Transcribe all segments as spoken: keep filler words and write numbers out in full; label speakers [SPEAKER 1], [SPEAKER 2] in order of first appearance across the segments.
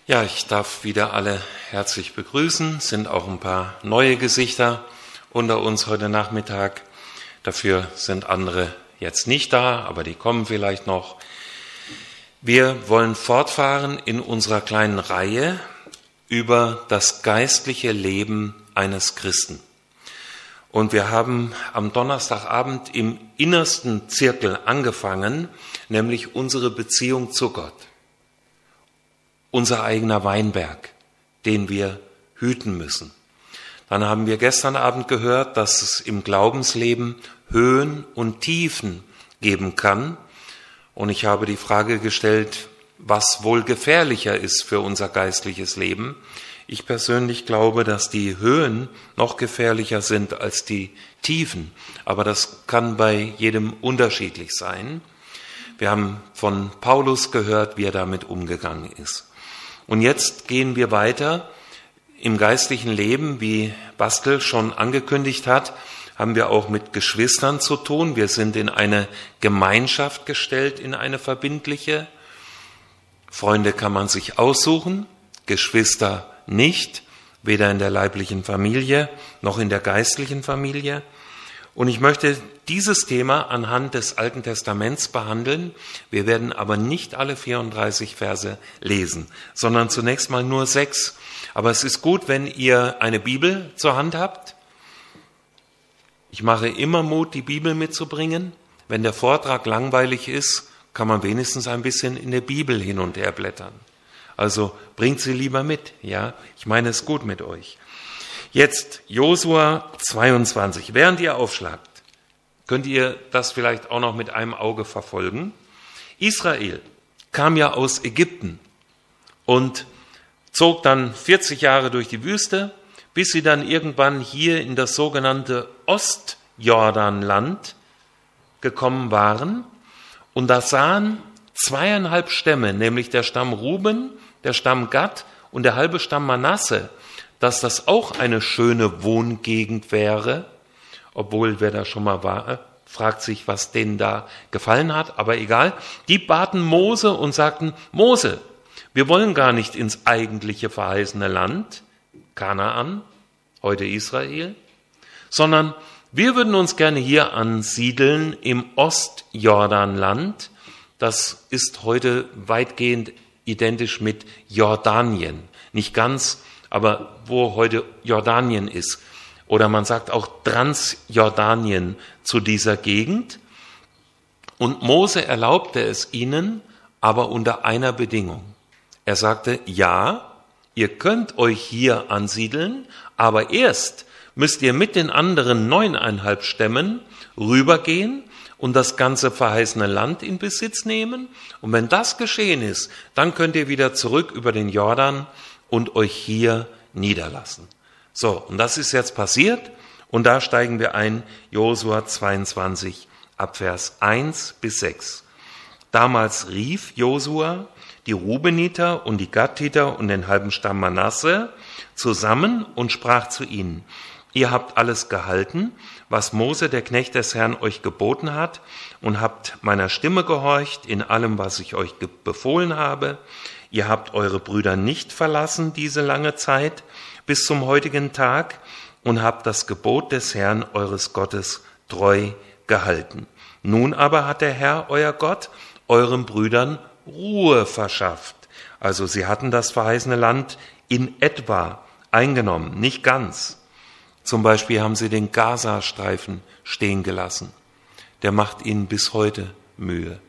[SPEAKER 1] Ja, ich darf wieder alle herzlich begrüßen. Es sind auch ein paar neue Gesichter unter uns heute Nachmittag. Dafür sind andere jetzt nicht da, aber die kommen vielleicht noch. Wir wollen fortfahren in unserer kleinen Reihe über das geistliche Leben eines Christen. Und wir haben am Donnerstagabend im innersten Zirkel angefangen, nämlich unsere Beziehung zu Gott. Unser eigener Weinberg, den wir hüten müssen. Dann haben wir gestern Abend gehört, dass es im Glaubensleben Höhen und Tiefen geben kann. Und ich habe die Frage gestellt, was wohl gefährlicher ist für unser geistliches Leben. Ich persönlich glaube, dass die Höhen noch gefährlicher sind als die Tiefen. Aber das kann bei jedem unterschiedlich sein. Wir haben von Paulus gehört, wie er damit umgegangen ist. Und jetzt gehen wir weiter im geistlichen Leben, wie Bastel schon angekündigt hat, haben wir auch mit Geschwistern zu tun. Wir sind in eine Gemeinschaft gestellt, in eine verbindliche. Freunde kann man sich aussuchen, Geschwister nicht, weder in der leiblichen Familie noch in der geistlichen Familie. Und ich möchte dieses Thema anhand des Alten Testaments behandeln. Wir werden aber nicht alle vierunddreißig Verse lesen, sondern zunächst mal nur sechs. Aber es ist gut, wenn ihr eine Bibel zur Hand habt. Ich mache immer Mut, die Bibel mitzubringen. Wenn der Vortrag langweilig ist, kann man wenigstens ein bisschen in der Bibel hin und her blättern. Also bringt sie lieber mit, ja? Ich meine es gut mit euch. Jetzt Josua zweiundzwanzig. Während ihr aufschlagt, könnt ihr das vielleicht auch noch mit einem Auge verfolgen. Israel kam ja aus Ägypten und zog dann vierzig Jahre durch die Wüste, bis sie dann irgendwann hier in das sogenannte Ostjordanland gekommen waren. Und da sahen zweieinhalb Stämme, nämlich der Stamm Ruben, der Stamm Gad und der halbe Stamm Manasse, dass das auch eine schöne Wohngegend wäre, obwohl wer da schon mal war, fragt sich, was denen da gefallen hat, aber egal. Die baten Mose und sagten, Mose, wir wollen gar nicht ins eigentliche verheißene Land, Kanaan, heute Israel, sondern wir würden uns gerne hier ansiedeln im Ostjordanland. Das ist heute weitgehend identisch mit Jordanien, nicht ganz, aber wo heute Jordanien ist. Oder man sagt auch Transjordanien zu dieser Gegend. Und Mose erlaubte es ihnen, aber unter einer Bedingung. Er sagte, ja, ihr könnt euch hier ansiedeln, aber erst müsst ihr mit den anderen neuneinhalb Stämmen rübergehen und das ganze verheißene Land in Besitz nehmen. Und wenn das geschehen ist, dann könnt ihr wieder zurück über den Jordan und euch hier niederlassen. So, und das ist jetzt passiert und da steigen wir ein, Josua zweiundzwanzig, ab Vers eins bis sechs. Damals rief Josua die Rubeniter und die Gaditer und den halben Stamm Manasse zusammen und sprach zu ihnen, ihr habt alles gehalten, was Mose, der Knecht des Herrn, euch geboten hat und habt meiner Stimme gehorcht in allem, was ich euch befohlen habe. Ihr habt eure Brüder nicht verlassen diese lange Zeit bis zum heutigen Tag und habt das Gebot des Herrn, eures Gottes, treu gehalten. Nun aber hat der Herr, euer Gott, euren Brüdern Ruhe verschafft. Also sie hatten das verheißene Land in etwa eingenommen, nicht ganz. Zum Beispiel haben sie den Gazastreifen stehen gelassen. Der macht ihnen bis heute Mühe.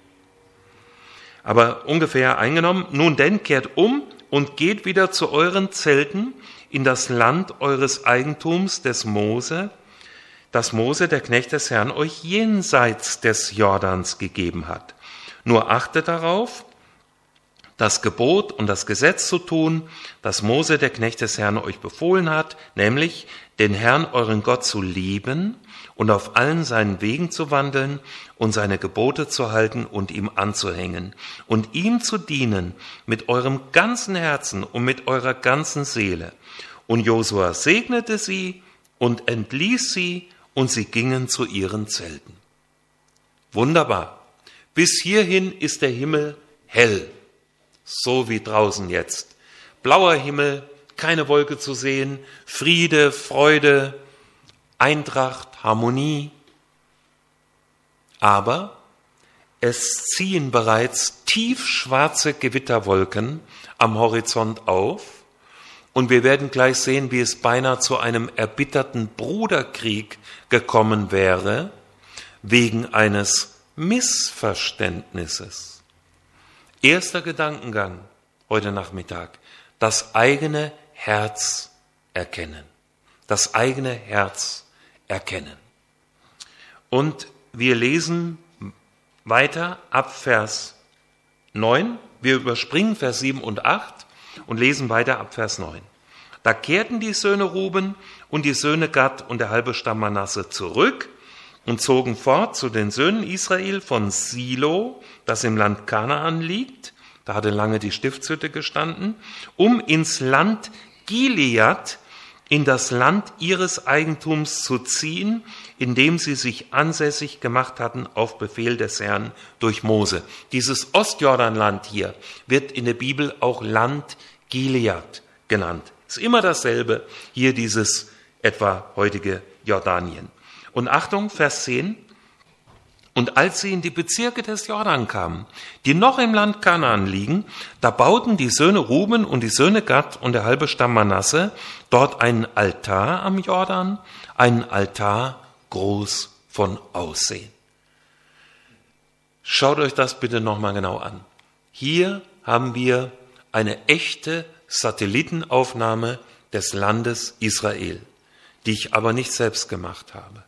[SPEAKER 1] Aber ungefähr eingenommen. Nun denn, kehrt um und geht wieder zu euren Zelten in das Land eures Eigentums des Mose, das Mose, der Knecht des Herrn, euch jenseits des Jordans gegeben hat. Nur achtet darauf, das Gebot und das Gesetz zu tun, das Mose, der Knecht des Herrn, euch befohlen hat, nämlich den Herrn, euren Gott, zu lieben und auf allen seinen Wegen zu wandeln und seine Gebote zu halten und ihm anzuhängen und ihm zu dienen mit eurem ganzen Herzen und mit eurer ganzen Seele. Und Josua segnete sie und entließ sie und sie gingen zu ihren Zelten. Wunderbar. Bis hierhin ist der Himmel hell, so wie draußen jetzt. blauer Himmel, keine Wolke zu sehen, Friede, Freude, Eintracht, Harmonie. Aber es ziehen bereits tiefschwarze Gewitterwolken am Horizont auf und wir werden gleich sehen, wie es beinahe zu einem erbitterten Bruderkrieg gekommen wäre, wegen eines Missverständnisses. Erster Gedankengang heute Nachmittag, das eigene Herz erkennen. Das eigene Herz erkennen. Und wir lesen weiter ab Vers neun. Wir überspringen Vers sieben und acht und lesen weiter ab Vers neun. Da kehrten die Söhne Ruben und die Söhne Gad und der halbe Stamm Manasse zurück und zogen fort zu den Söhnen Israel von Silo, das im Land Kanaan liegt, da hatte lange die Stiftshütte gestanden, um ins Land Gilead, in das Land ihres Eigentums zu ziehen, in dem sie sich ansässig gemacht hatten auf Befehl des Herrn durch Mose. Dieses Ostjordanland hier wird in der Bibel auch Land Gilead genannt. Ist immer dasselbe, hier dieses etwa heutige Jordanien. Und Achtung, Vers zehn. Und als sie in die Bezirke des Jordan kamen, die noch im Land Kanaan liegen, da bauten die Söhne Ruben und die Söhne Gad und der halbe Stamm Manasse dort einen Altar am Jordan, einen Altar groß von Aussehen. Schaut euch das bitte nochmal genau an. Hier haben wir eine echte Satellitenaufnahme des Landes Israel, die ich aber nicht selbst gemacht habe.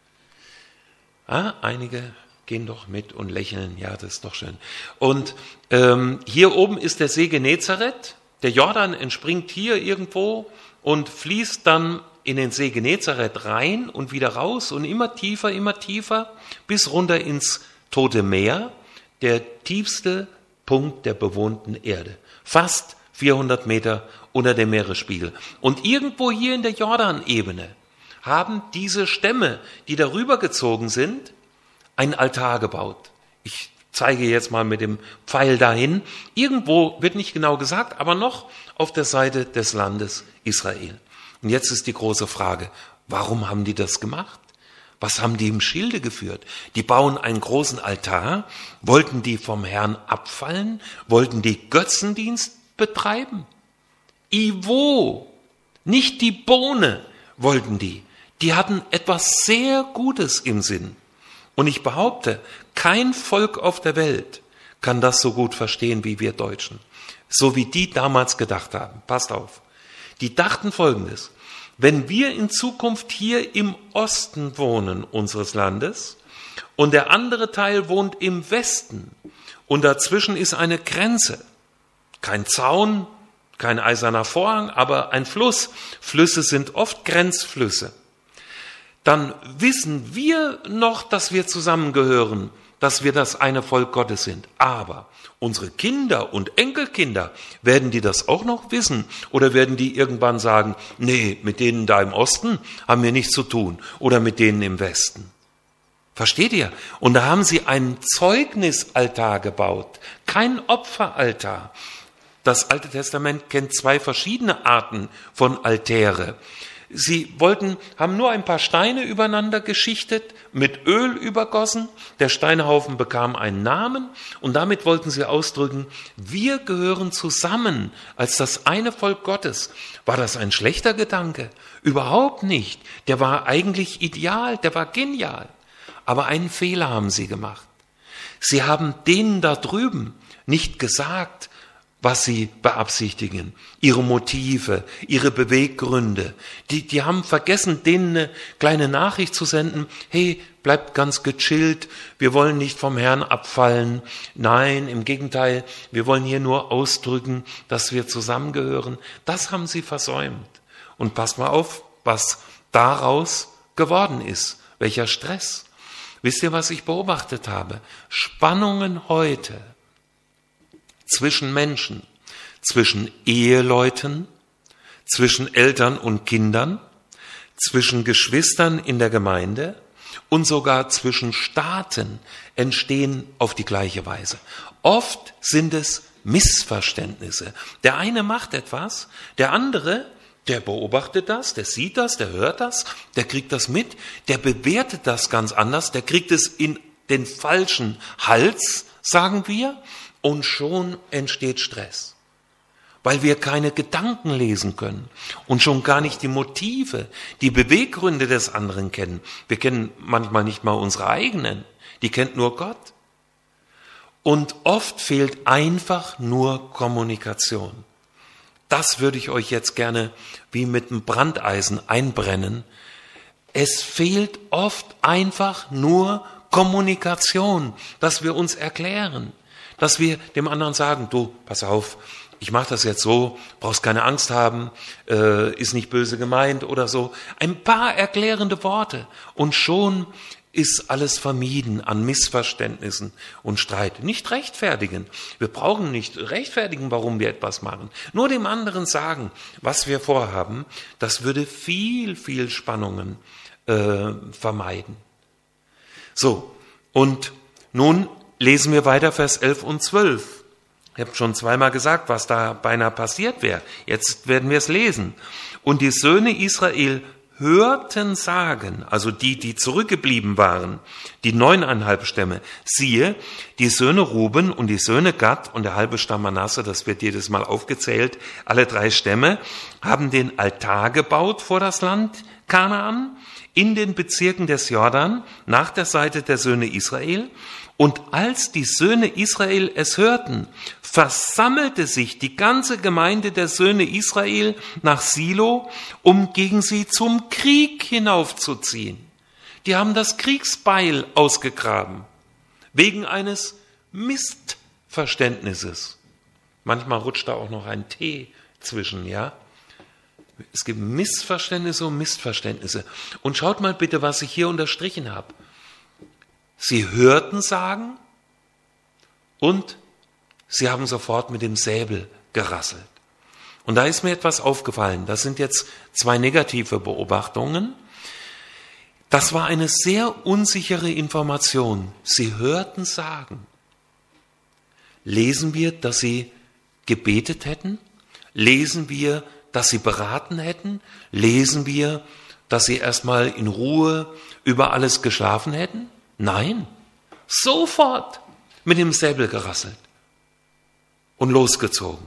[SPEAKER 1] Ah, einige gehen doch mit und lächeln, ja, das ist doch schön. Und ähm, hier oben ist der See Genezareth, der Jordan entspringt hier irgendwo und fließt dann in den See Genezareth rein und wieder raus und immer tiefer, immer tiefer, bis runter ins Tote Meer, der tiefste Punkt der bewohnten Erde. Fast vierhundert Meter unter dem Meeresspiegel. Und irgendwo hier in der Jordanebene haben diese Stämme, die darüber gezogen sind, einen Altar gebaut. Ich zeige jetzt mal mit dem Pfeil dahin. Irgendwo wird nicht genau gesagt, aber noch auf der Seite des Landes Israel. Und jetzt ist die große Frage, warum haben die das gemacht? Was haben die im Schilde geführt? Die bauen einen großen Altar. Wollten die vom Herrn abfallen? Wollten die Götzendienst betreiben? Iwo, nicht die Bohne wollten die. Die hatten etwas sehr Gutes im Sinn. Und ich behaupte, kein Volk auf der Welt kann das so gut verstehen wie wir Deutschen. So wie die damals gedacht haben. Passt auf. Die dachten Folgendes. Wenn wir in Zukunft hier im Osten wohnen unseres Landes und der andere Teil wohnt im Westen und dazwischen ist eine Grenze, kein Zaun, kein eiserner Vorhang, aber ein Fluss. Flüsse sind oft Grenzflüsse. Dann wissen wir noch, dass wir zusammengehören, dass wir das eine Volk Gottes sind. Aber unsere Kinder und Enkelkinder, werden die das auch noch wissen? Oder werden die irgendwann sagen, nee, mit denen da im Osten haben wir nichts zu tun oder mit denen im Westen? Versteht ihr? Und da haben sie einen Zeugnisaltar gebaut, kein Opferaltar. Das Alte Testament kennt zwei verschiedene Arten von Altäre. Sie wollten, haben nur ein paar Steine übereinander geschichtet, mit Öl übergossen. Der Steinhaufen bekam einen Namen und damit wollten sie ausdrücken, wir gehören zusammen als das eine Volk Gottes. War das ein schlechter Gedanke? Überhaupt nicht. Der war eigentlich ideal, der war genial. Aber einen Fehler haben sie gemacht. Sie haben denen da drüben nicht gesagt, was sie beabsichtigen, ihre Motive, ihre Beweggründe. Die, die haben vergessen, denen eine kleine Nachricht zu senden, hey, bleibt ganz gechillt, wir wollen nicht vom Herrn abfallen. Nein, im Gegenteil, wir wollen hier nur ausdrücken, dass wir zusammengehören. Das haben sie versäumt. Und passt mal auf, was daraus geworden ist. Welcher Stress. Wisst ihr, was ich beobachtet habe? Spannungen heute zwischen Menschen, zwischen Eheleuten, zwischen Eltern und Kindern, zwischen Geschwistern in der Gemeinde und sogar zwischen Staaten entstehen auf die gleiche Weise. Oft sind es Missverständnisse. Der eine macht etwas, der andere, der beobachtet das, der sieht das, der hört das, der kriegt das mit, der bewertet das ganz anders, der kriegt es in den falschen Hals, sagen wir, und schon entsteht Stress. Weil wir keine Gedanken lesen können und schon gar nicht die Motive, die Beweggründe des anderen kennen. Wir kennen manchmal nicht mal unsere eigenen, die kennt nur Gott. Und oft fehlt einfach nur Kommunikation. Das würde ich euch jetzt gerne wie mit einem Brandeisen einbrennen. Es fehlt oft einfach nur Kommunikation, dass wir uns erklären, dass wir dem anderen sagen, du, pass auf, ich mache das jetzt so, brauchst keine Angst haben, äh, ist nicht böse gemeint oder so. Ein paar erklärende Worte und schon ist alles vermieden an Missverständnissen und Streit. Nicht rechtfertigen. Wir brauchen nicht rechtfertigen, warum wir etwas machen. Nur dem anderen sagen, was wir vorhaben, das würde viel, viel Spannungen äh, vermeiden. So, und nun lesen wir weiter Vers elf und zwölf. Ich habe schon zweimal gesagt, was da beinahe passiert wäre. Jetzt werden wir es lesen. Und die Söhne Israel hörten sagen, also die, die zurückgeblieben waren, die neuneinhalb Stämme, siehe, die Söhne Ruben und die Söhne Gad und der halbe Stamm Manasse, das wird jedes Mal aufgezählt, alle drei Stämme, haben den Altar gebaut vor das Land Kanaan, in den Bezirken des Jordan, nach der Seite der Söhne Israel. Und als die Söhne Israel es hörten, versammelte sich die ganze Gemeinde der Söhne Israel nach Silo, um gegen sie zum Krieg hinaufzuziehen. Die haben das Kriegsbeil ausgegraben, wegen eines Missverständnisses. Manchmal rutscht da auch noch ein T zwischen, ja. Es gibt Missverständnisse und Missverständnisse. Und schaut mal bitte, was ich hier unterstrichen habe. Sie hörten sagen und sie haben sofort mit dem Säbel gerasselt. Und da ist mir etwas aufgefallen. Das sind jetzt zwei negative Beobachtungen. Das war eine sehr unsichere Information. Sie hörten sagen. Lesen wir, dass sie gebetet hätten? Lesen wir, dass sie beraten hätten? Lesen wir, dass sie erstmal in Ruhe über alles geschlafen hätten? Nein, sofort mit dem Säbel gerasselt und losgezogen.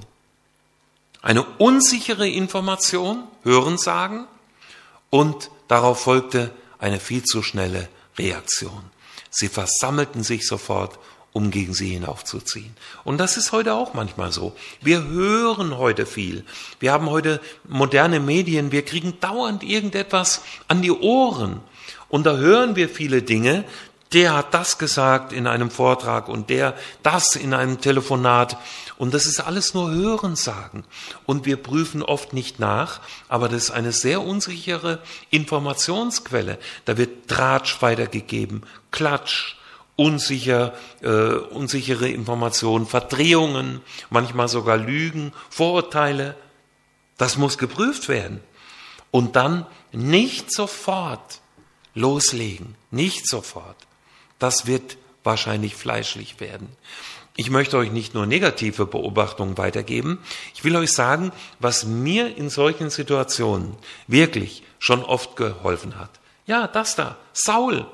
[SPEAKER 1] Eine unsichere Information, Hörensagen, und darauf folgte eine viel zu schnelle Reaktion. Sie versammelten sich sofort, um gegen sie hinaufzuziehen. Und das ist heute auch manchmal so. Wir hören heute viel. Wir haben heute moderne Medien. Wir kriegen dauernd irgendetwas an die Ohren. Und da hören wir viele Dinge. Der hat das gesagt in einem Vortrag und der das in einem Telefonat. Und das ist alles nur Hörensagen. Und wir prüfen oft nicht nach, aber das ist eine sehr unsichere Informationsquelle. Da wird Tratsch weitergegeben, Klatsch, unsicher, äh, unsichere Informationen, Verdrehungen, manchmal sogar Lügen, Vorurteile. Das muss geprüft werden. Und dann nicht sofort loslegen, nicht sofort. Das wird wahrscheinlich fleischlich werden. Ich möchte euch nicht nur negative Beobachtungen weitergeben. Ich will euch sagen, was mir in solchen Situationen wirklich schon oft geholfen hat. Ja, das da, Saul.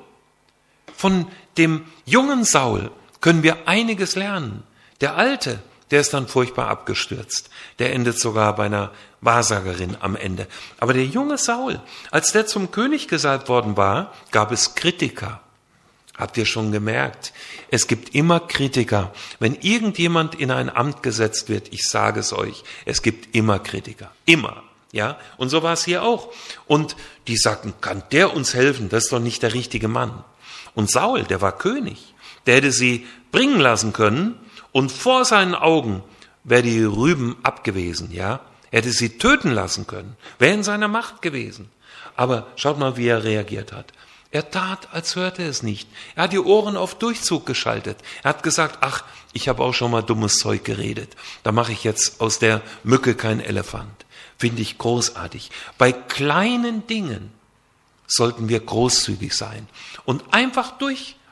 [SPEAKER 1] Von dem jungen Saul können wir einiges lernen. Der Alte, der ist dann furchtbar abgestürzt. Der endet sogar bei einer Wahrsagerin am Ende. Aber der junge Saul, als der zum König gesalbt worden war, gab es Kritiker. Habt ihr schon gemerkt? Es gibt immer Kritiker. Wenn irgendjemand in ein Amt gesetzt wird, ich sage es euch, es gibt immer Kritiker. Immer. Ja? Und so war es hier auch. Und die sagten, kann der uns helfen? Das ist doch nicht der richtige Mann. Und Saul, der war König. Der hätte sie bringen lassen können und vor seinen Augen wäre die Rüben abgewesen. Ja? Er hätte sie töten lassen können. Wäre in seiner Macht gewesen. Aber schaut mal, wie er reagiert hat. Er tat, als hörte er es nicht. Er hat die Ohren auf Durchzug geschaltet. Er hat gesagt, ach, ich habe auch schon mal dummes Zeug geredet. Da mache ich jetzt aus der Mücke kein Elefant. Finde ich großartig. Bei kleinen Dingen sollten wir großzügig sein und einfach durchatmen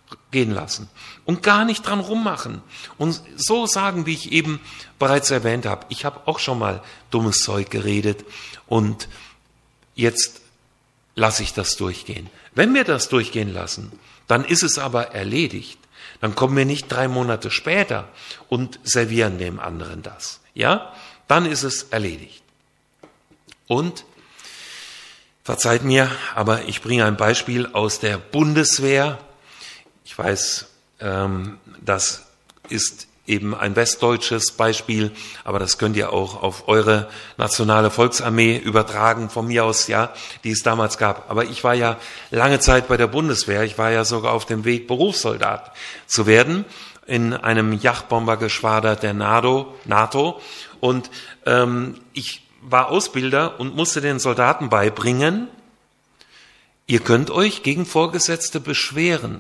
[SPEAKER 1] gehen lassen und gar nicht dran rummachen und so sagen, wie ich eben bereits erwähnt habe. Ich habe auch schon mal dummes Zeug geredet und jetzt lasse ich das durchgehen. Wenn wir das durchgehen lassen, dann ist es aber erledigt. Dann kommen wir nicht drei Monate später und servieren dem anderen das. Ja, dann ist es erledigt. Und verzeiht mir, aber ich bringe ein Beispiel aus der Bundeswehr. Ich weiß, ähm, das ist eben ein westdeutsches Beispiel, aber das könnt ihr auch auf eure nationale Volksarmee übertragen, von mir aus, ja, die es damals gab. Aber ich war ja lange Zeit bei der Bundeswehr, ich war ja sogar auf dem Weg, Berufssoldat zu werden, in einem Jagdbombergeschwader der NATO, NATO. Und ähm, ich war Ausbilder und musste den Soldaten beibringen, ihr könnt euch gegen Vorgesetzte beschweren,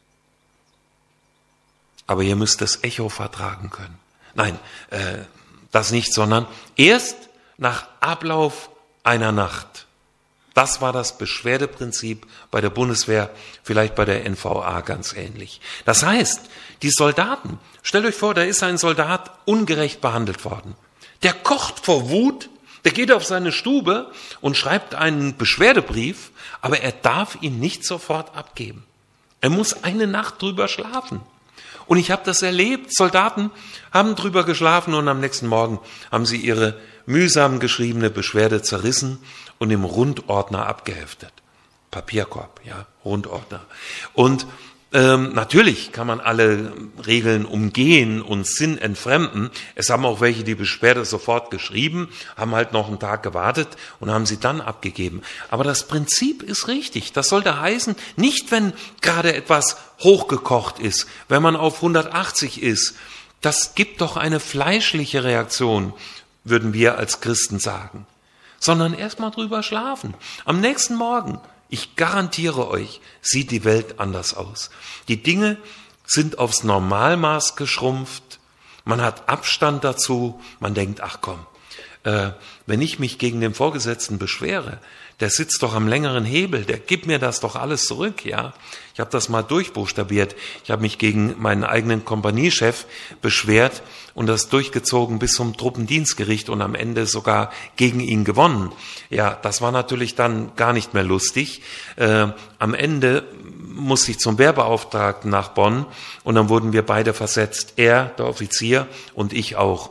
[SPEAKER 1] aber ihr müsst das Echo vertragen können. Nein, äh, das nicht, sondern erst nach Ablauf einer Nacht. Das war das Beschwerdeprinzip bei der Bundeswehr, vielleicht bei der N V A ganz ähnlich. Das heißt, die Soldaten, stellt euch vor, da ist ein Soldat ungerecht behandelt worden. Der kocht vor Wut, der geht auf seine Stube und schreibt einen Beschwerdebrief, aber er darf ihn nicht sofort abgeben. Er muss eine Nacht drüber schlafen. Und ich habe das erlebt, Soldaten haben drüber geschlafen und am nächsten Morgen haben sie ihre mühsam geschriebene Beschwerde zerrissen und im Rundordner abgeheftet. Papierkorb, ja, Rundordner. Und ähm, natürlich kann man alle Regeln umgehen und Sinn entfremden. Es haben auch welche die Beschwerde sofort geschrieben, haben halt noch einen Tag gewartet und haben sie dann abgegeben. Aber das Prinzip ist richtig. Das sollte heißen, nicht wenn gerade etwas hochgekocht ist, wenn man auf hundertachtzig ist. Das gibt doch eine fleischliche Reaktion, würden wir als Christen sagen. Sondern erst mal drüber schlafen. Am nächsten Morgen, ich garantiere euch, sieht die Welt anders aus. Die Dinge sind aufs Normalmaß geschrumpft. Man hat Abstand dazu. Man denkt, ach komm, äh, wenn ich mich gegen den Vorgesetzten beschwere, der sitzt doch am längeren Hebel, der gibt mir das doch alles zurück, ja. Ich habe das mal durchbuchstabiert. Ich habe mich gegen meinen eigenen Kompaniechef beschwert und das durchgezogen bis zum Truppendienstgericht und am Ende sogar gegen ihn gewonnen. Ja, das war natürlich dann gar nicht mehr lustig. Äh, am Ende musste ich zum Wehrbeauftragten nach Bonn und dann wurden wir beide versetzt. Er, der Offizier, und ich auch.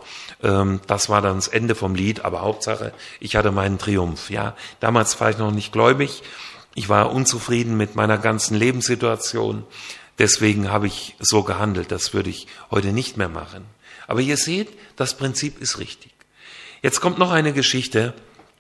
[SPEAKER 1] Das war dann das Ende vom Lied, aber Hauptsache, ich hatte meinen Triumph. Ja, damals war ich noch nicht gläubig. Ich war unzufrieden mit meiner ganzen Lebenssituation. Deswegen habe ich so gehandelt. Das würde ich heute nicht mehr machen. Aber ihr seht, das Prinzip ist richtig. Jetzt kommt noch eine Geschichte,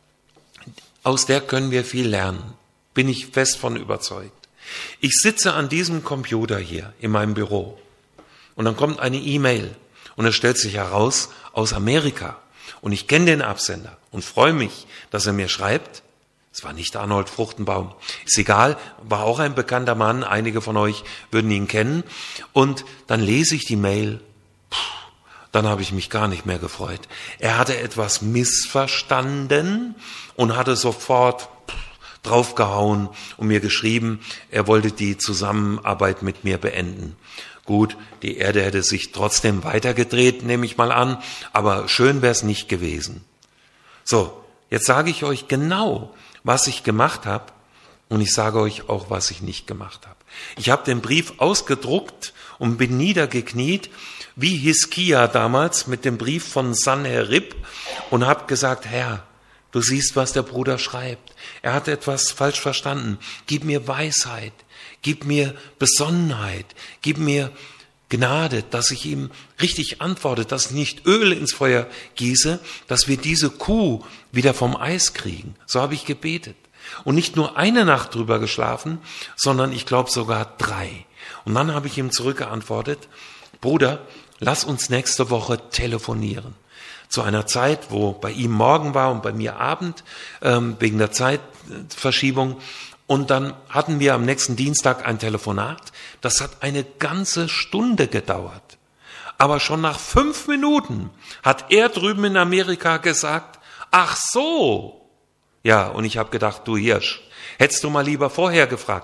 [SPEAKER 1] aus der können wir viel lernen. Bin ich fest von überzeugt. Ich sitze an diesem Computer hier in meinem Büro und dann kommt eine E-Mail und es stellt sich heraus, aus Amerika. Und ich kenne den Absender und freue mich, dass er mir schreibt. Es war nicht Arnold Fruchtenbaum. Ist egal, war auch ein bekannter Mann. Einige von euch würden ihn kennen. Und dann lese ich die Mail. Puh, dann habe ich mich gar nicht mehr gefreut. Er hatte etwas missverstanden und hatte sofort draufgehauen und mir geschrieben, er wollte die Zusammenarbeit mit mir beenden. Gut, die Erde hätte sich trotzdem weitergedreht, nehme ich mal an, aber schön wäre es nicht gewesen. So, jetzt sage ich euch genau, was ich gemacht habe und ich sage euch auch, was ich nicht gemacht habe. Ich habe den Brief ausgedruckt und bin niedergekniet, wie Hiskia damals mit dem Brief von Sanherib und habe gesagt, Herr, du siehst, was der Bruder schreibt. Er hat etwas falsch verstanden. Gib mir Weisheit. Gib mir Besonnenheit, gib mir Gnade, dass ich ihm richtig antworte, dass ich nicht Öl ins Feuer gieße, dass wir diese Kuh wieder vom Eis kriegen. So habe ich gebetet. Und nicht nur eine Nacht drüber geschlafen, sondern ich glaube sogar drei. Und dann habe ich ihm zurückgeantwortet, Bruder, lass uns nächste Woche telefonieren. Zu einer Zeit, wo bei ihm Morgen war und bei mir Abend, ähm, wegen der Zeitverschiebung. Und dann hatten wir am nächsten Dienstag ein Telefonat. Das hat eine ganze Stunde gedauert. Aber schon nach fünf Minuten hat er drüben in Amerika gesagt, ach so. Ja, und ich habe gedacht, du Hirsch, hättest du mal lieber vorher gefragt.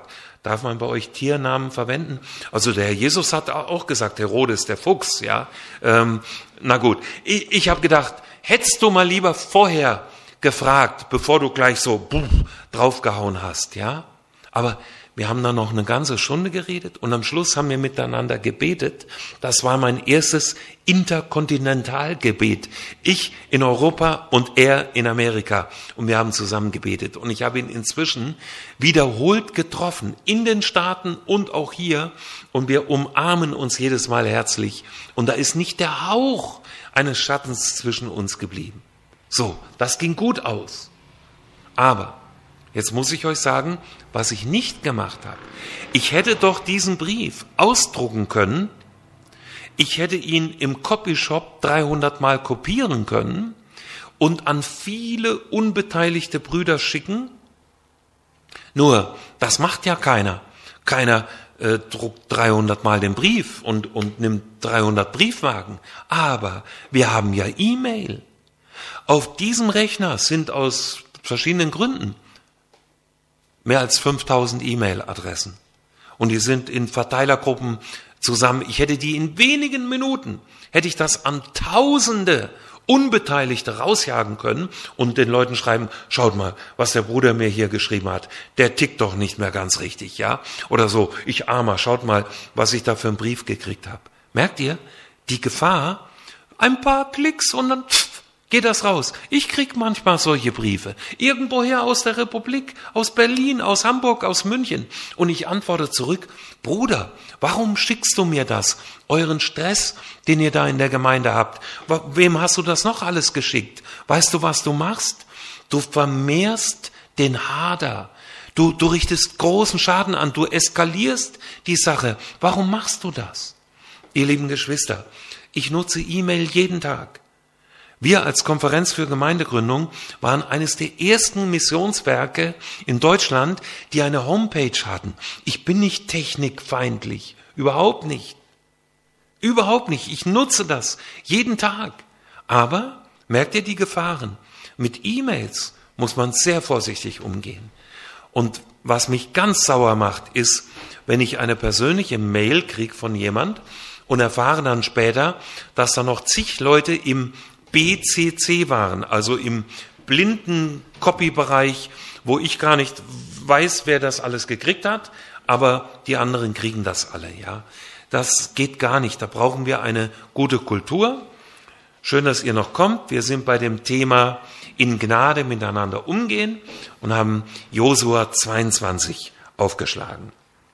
[SPEAKER 1] Darf man bei euch Tiernamen verwenden? Also der Herr Jesus hat auch gesagt, Herodes, der Fuchs, ja. Ähm, na gut, ich, ich habe gedacht, hättest du mal lieber vorher gefragt, bevor du gleich so buh, draufgehauen hast, ja. Aber wir haben dann noch eine ganze Stunde geredet und am Schluss haben wir miteinander gebetet. Das war mein erstes Interkontinentalgebet. Ich in Europa und er in Amerika. Und wir haben zusammen gebetet. Und ich habe ihn inzwischen wiederholt getroffen, in den Staaten und auch hier. Und wir umarmen uns jedes Mal herzlich. Und da ist nicht der Hauch eines Schattens zwischen uns geblieben. So, das ging gut aus. Aber jetzt muss ich euch sagen, was ich nicht gemacht habe. Ich hätte doch diesen Brief ausdrucken können. Ich hätte ihn im Copyshop dreihundert Mal kopieren können und an viele unbeteiligte Brüder schicken. Nur, das macht ja keiner. Keiner äh, druckt dreihundert Mal den Brief und, und nimmt dreihundert Briefmarken. Aber wir haben ja E-Mail. Auf diesem Rechner sind aus verschiedenen Gründen mehr als fünftausend E-Mail-Adressen. Und die sind in Verteilergruppen zusammen. Ich hätte die in wenigen Minuten, hätte ich das an Tausende Unbeteiligte rausjagen können und den Leuten schreiben, schaut mal, was der Bruder mir hier geschrieben hat. Der tickt doch nicht mehr ganz richtig, ja? Oder so, ich Armer, schaut mal, was ich da für einen Brief gekriegt habe. Merkt ihr, die Gefahr, ein paar Klicks und dann pff, geht das raus. Ich krieg manchmal solche Briefe. Irgendwoher aus der Republik, aus Berlin, aus Hamburg, aus München. Und ich antworte zurück, Bruder, warum schickst du mir das? Euren Stress, den ihr da in der Gemeinde habt. Wem hast du das noch alles geschickt? Weißt du, was du machst? Du vermehrst den Hader. Du, du richtest großen Schaden an. Du eskalierst die Sache. Warum machst du das? Ihr lieben Geschwister, ich nutze E-Mail jeden Tag. Wir als Konferenz für Gemeindegründung waren eines der ersten Missionswerke in Deutschland, die eine Homepage hatten. Ich bin nicht technikfeindlich, überhaupt nicht. Überhaupt nicht, ich nutze das jeden Tag. Aber, merkt ihr die Gefahren? Mit E-Mails muss man sehr vorsichtig umgehen. Und was mich ganz sauer macht, ist, wenn ich eine persönliche Mail kriege von jemand und erfahre dann später, dass da noch zig Leute im B C C waren, also im blinden Copy-Bereich, wo ich gar nicht weiß, wer das alles gekriegt hat, aber die anderen kriegen das alle, ja. Das geht gar nicht, da brauchen wir eine gute Kultur. Schön, dass ihr noch kommt. Wir sind bei dem Thema in Gnade miteinander umgehen und haben Josua zweiundzwanzig aufgeschlagen.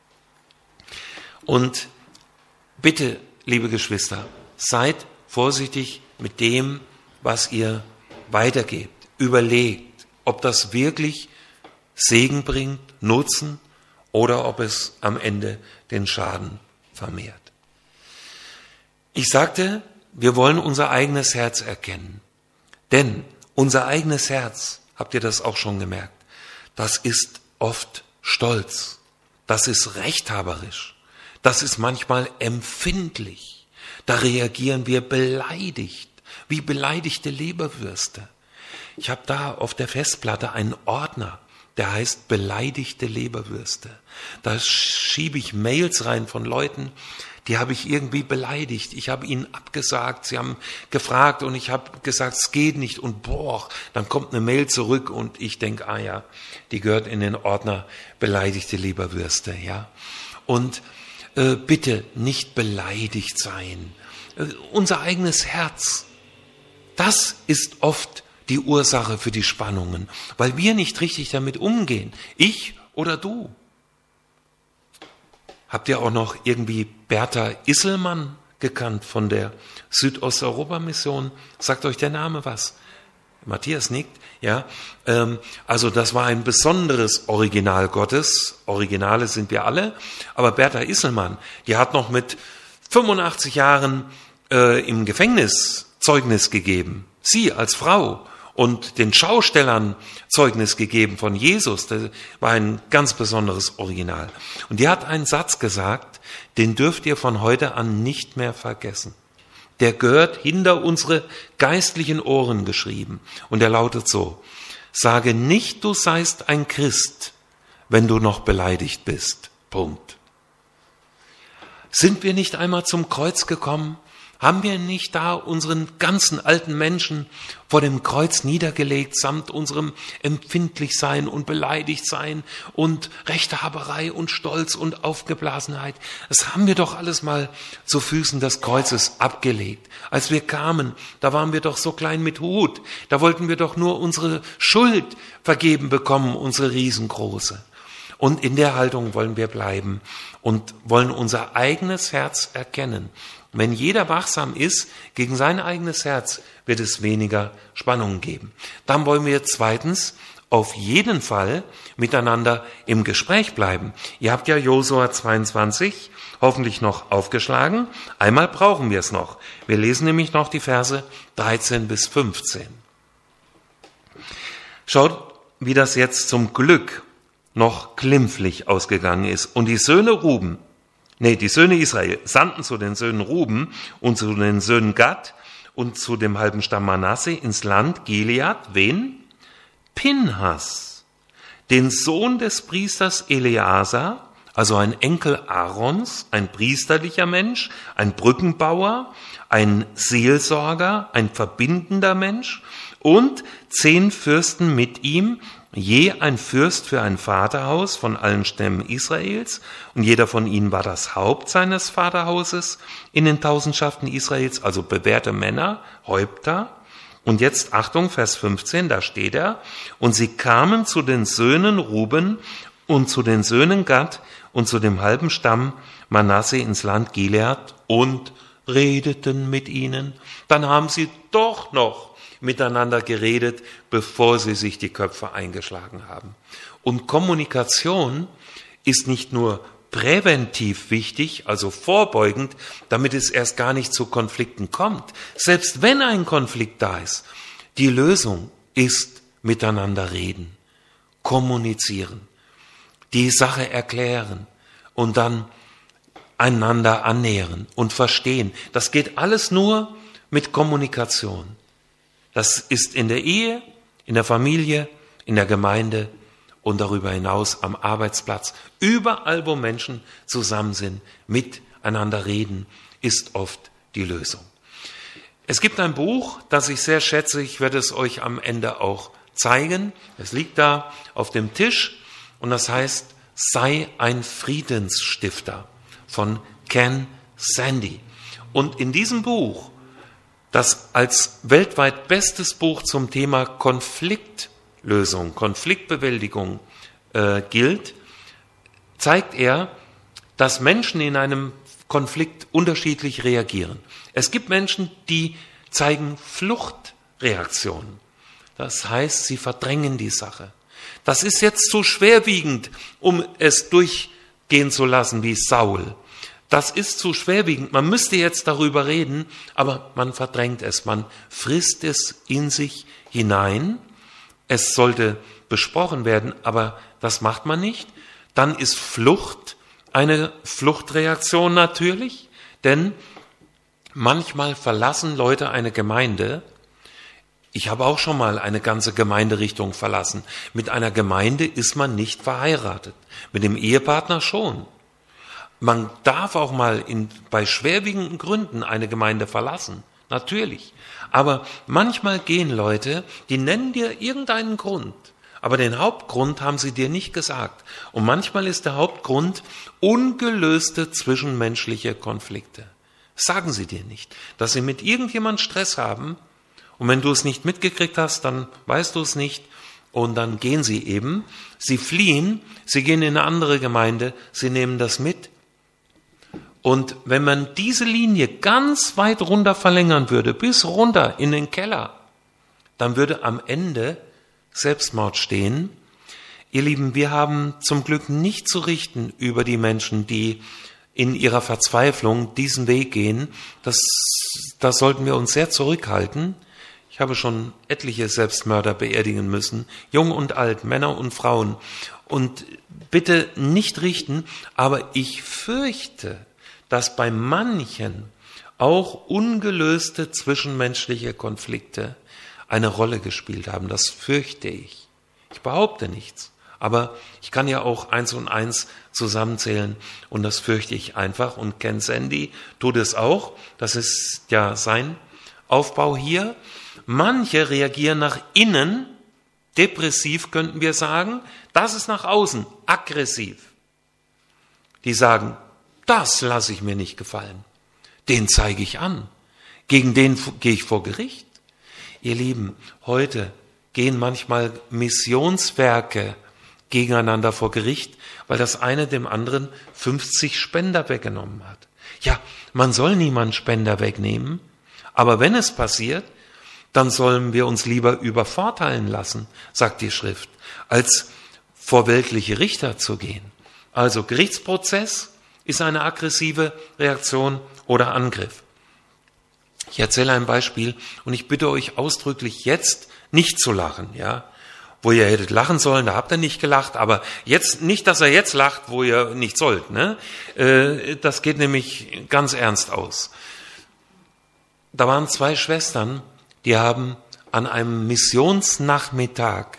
[SPEAKER 1] Und bitte, liebe Geschwister, seid vorsichtig mit dem, was ihr weitergebt. Überlegt, ob das wirklich Segen bringt, Nutzen oder ob es am Ende den Schaden vermehrt. Ich sagte, wir wollen unser eigenes Herz erkennen. Denn unser eigenes Herz, habt ihr das auch schon gemerkt, das ist oft stolz, das ist rechthaberisch, das ist manchmal empfindlich. Da reagieren wir beleidigt, wie beleidigte Leberwürste. Ich habe da auf der Festplatte einen Ordner, der heißt beleidigte Leberwürste. Da schiebe ich Mails rein von Leuten, die habe ich irgendwie beleidigt. Ich habe ihnen abgesagt, sie haben gefragt und ich habe gesagt, es geht nicht. Und boah, dann kommt eine Mail zurück und ich denke, ah ja, die gehört in den Ordner beleidigte Leberwürste. Ja? Und äh, bitte nicht beleidigt sein. Äh, unser eigenes Herz, das ist oft die Ursache für die Spannungen, weil wir nicht richtig damit umgehen. Ich oder du. Habt ihr auch noch irgendwie Bertha Isselmann gekannt von der Südosteuropa-Mission? Sagt euch der Name was? Matthias nickt, ja. Ähm, also das war ein besonderes Original Gottes. Originale sind wir alle. Aber Bertha Isselmann, die hat noch mit fünfundachtzig Jahren äh, im Gefängnis Zeugnis gegeben. Sie als Frau. Und den Schaustellern Zeugnis gegeben von Jesus. Das war ein ganz besonderes Original. Und die hat einen Satz gesagt, den dürft ihr von heute an nicht mehr vergessen. Der gehört hinter unsere geistlichen Ohren geschrieben. Und er lautet so: Sage nicht, du seist ein Christ, wenn du noch beleidigt bist. Punkt. Sind wir nicht einmal zum Kreuz gekommen? Haben wir nicht da unseren ganzen alten Menschen vor dem Kreuz niedergelegt, samt unserem Empfindlichsein und Beleidigtsein und Rechthaberei und Stolz und Aufgeblasenheit? Das haben wir doch alles mal zu Füßen des Kreuzes abgelegt. Als wir kamen, da waren wir doch so klein mit Hut. Da wollten wir doch nur unsere Schuld vergeben bekommen, unsere riesengroße. Und in der Haltung wollen wir bleiben und wollen unser eigenes Herz erkennen. Wenn jeder wachsam ist gegen sein eigenes Herz, wird es weniger Spannungen geben. Dann wollen wir zweitens auf jeden Fall miteinander im Gespräch bleiben. Ihr habt ja Josua zweiundzwanzig hoffentlich noch aufgeschlagen. Einmal brauchen wir es noch. Wir lesen nämlich noch die Verse dreizehn bis fünfzehn. Schaut, wie das jetzt zum Glück noch glimpflich ausgegangen ist. Und die Söhne Ruben, nee, die Söhne Israel sandten zu den Söhnen Ruben und zu den Söhnen Gad und zu dem halben Stamm Manasse ins Land Gilead. Wen? Pinhas, den Sohn des Priesters Eleazar, also ein Enkel Aarons, ein priesterlicher Mensch, ein Brückenbauer, ein Seelsorger, ein verbindender Mensch und zehn Fürsten mit ihm, je ein Fürst für ein Vaterhaus von allen Stämmen Israels, und jeder von ihnen war das Haupt seines Vaterhauses in den Tausendschaften Israels, also bewährte Männer, Häupter. Und jetzt, Achtung, Vers fünfzehn, da steht er, und sie kamen zu den Söhnen Ruben und zu den Söhnen Gad und zu dem halben Stamm Manasse ins Land Gilead und redeten mit ihnen. Dann haben sie doch noch miteinander geredet, bevor sie sich die Köpfe eingeschlagen haben. Und Kommunikation ist nicht nur präventiv wichtig, also vorbeugend, damit es erst gar nicht zu Konflikten kommt. Selbst wenn ein Konflikt da ist, die Lösung ist miteinander reden, kommunizieren, die Sache erklären und dann einander annähern und verstehen. Das geht alles nur mit Kommunikation. Das ist in der Ehe, in der Familie, in der Gemeinde und darüber hinaus am Arbeitsplatz. Überall, wo Menschen zusammen sind, miteinander reden, ist oft die Lösung. Es gibt ein Buch, das ich sehr schätze. Ich werde es euch am Ende auch zeigen. Es liegt da auf dem Tisch und das heißt, sei ein Friedensstifter von Ken Sande. Und in diesem Buch, das als weltweit bestes Buch zum Thema Konfliktlösung, Konfliktbewältigung äh, gilt, zeigt er, dass Menschen in einem Konflikt unterschiedlich reagieren. Es gibt Menschen, die zeigen Fluchtreaktionen. Das heißt, sie verdrängen die Sache. Das ist jetzt zu schwerwiegend, um es durchgehen zu lassen wie Saul. Das ist zu schwerwiegend. Man müsste jetzt darüber reden, aber man verdrängt es. Man frisst es in sich hinein. Es sollte besprochen werden, aber das macht man nicht. Dann ist Flucht eine Fluchtreaktion natürlich, denn manchmal verlassen Leute eine Gemeinde. Ich habe auch schon mal eine ganze Gemeinderichtung verlassen. Mit einer Gemeinde ist man nicht verheiratet, mit dem Ehepartner schon. Man darf auch mal in, bei schwerwiegenden Gründen eine Gemeinde verlassen, natürlich. Aber manchmal gehen Leute, die nennen dir irgendeinen Grund, aber den Hauptgrund haben sie dir nicht gesagt. Und manchmal ist der Hauptgrund ungelöste zwischenmenschliche Konflikte. Sagen sie dir nicht, dass sie mit irgendjemand Stress haben. Und wenn du es nicht mitgekriegt hast, dann weißt du es nicht. Und dann gehen sie eben, sie fliehen, sie gehen in eine andere Gemeinde, sie nehmen das mit. Und wenn man diese Linie ganz weit runter verlängern würde, bis runter in den Keller, dann würde am Ende Selbstmord stehen. Ihr Lieben, wir haben zum Glück nicht zu richten über die Menschen, die in ihrer Verzweiflung diesen Weg gehen. Das, da sollten wir uns sehr zurückhalten. Ich habe schon etliche Selbstmörder beerdigen müssen, jung und alt, Männer und Frauen. Und bitte nicht richten, aber ich fürchte, dass bei manchen auch ungelöste zwischenmenschliche Konflikte eine Rolle gespielt haben. Das fürchte ich. Ich behaupte nichts, Aber ich kann ja auch eins und eins zusammenzählen und das fürchte ich einfach. Und Ken Sande tut es auch. Das ist ja sein Aufbau hier. Manche reagieren nach innen, depressiv könnten wir sagen. Das ist nach außen, aggressiv. Die sagen, das lasse ich mir nicht gefallen. Den zeige ich an. Gegen den gehe ich vor Gericht. Ihr Lieben, heute gehen manchmal Missionswerke gegeneinander vor Gericht, weil das eine dem anderen fünfzig Spender weggenommen hat. Ja, man soll niemand Spender wegnehmen, aber wenn es passiert, dann sollen wir uns lieber übervorteilen lassen, sagt die Schrift, als vor weltliche Richter zu gehen. Also Gerichtsprozess ist eine aggressive Reaktion oder Angriff. Ich erzähle ein Beispiel und ich bitte euch ausdrücklich jetzt nicht zu lachen, ja. Wo ihr hättet lachen sollen, da habt ihr nicht gelacht, aber jetzt, nicht, dass er jetzt lacht, wo ihr nicht sollt, ne. Das geht nämlich ganz ernst aus. Da waren zwei Schwestern, die haben an einem Missionsnachmittag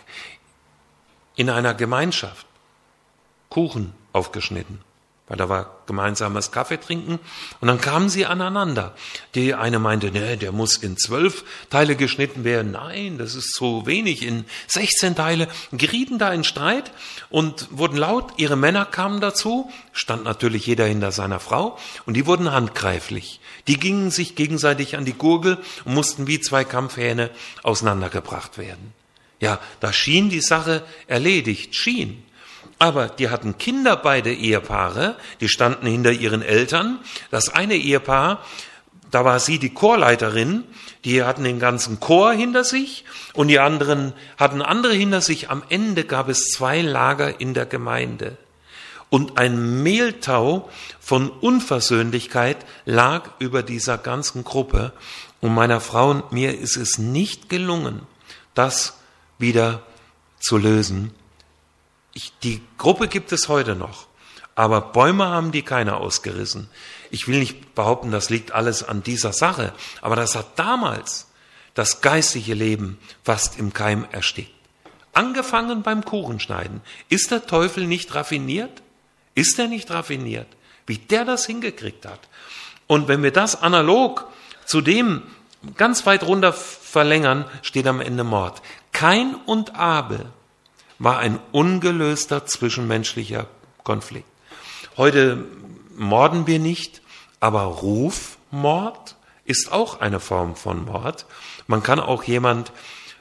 [SPEAKER 1] in einer Gemeinschaft Kuchen aufgeschnitten, weil da war gemeinsames Kaffee trinken und dann kamen sie aneinander. Die eine meinte, nee, der muss in zwölf Teile geschnitten werden. Nein, das ist zu wenig, in sechzehn Teile. Gerieten da in Streit und wurden laut. Ihre Männer kamen dazu, stand natürlich jeder hinter seiner Frau und die wurden handgreiflich. Die gingen sich gegenseitig an die Gurgel und mussten wie zwei Kampfhähne auseinandergebracht werden. Ja, da schien die Sache erledigt, schien. Aber die hatten Kinder, beide Ehepaare, die standen hinter ihren Eltern. Das eine Ehepaar, da war sie die Chorleiterin, die hatten den ganzen Chor hinter sich und die anderen hatten andere hinter sich. Am Ende gab es zwei Lager in der Gemeinde. Und ein Mehltau von Unversöhnlichkeit lag über dieser ganzen Gruppe. Und meiner Frau und mir ist es nicht gelungen, das wieder zu lösen. Ich, die Gruppe gibt es heute noch, aber Bäume haben die keiner ausgerissen. Ich will nicht behaupten, das liegt alles an dieser Sache, aber das hat damals das geistliche Leben fast im Keim erstickt. Angefangen beim Kuchenschneiden. Ist der Teufel nicht raffiniert? Ist er nicht raffiniert? Wie der das hingekriegt hat. Und wenn wir das analog zu dem ganz weit runter verlängern, steht am Ende Mord. Kain und Abel war ein ungelöster zwischenmenschlicher Konflikt. Heute morden wir nicht, aber Rufmord ist auch eine Form von Mord. Man kann auch jemand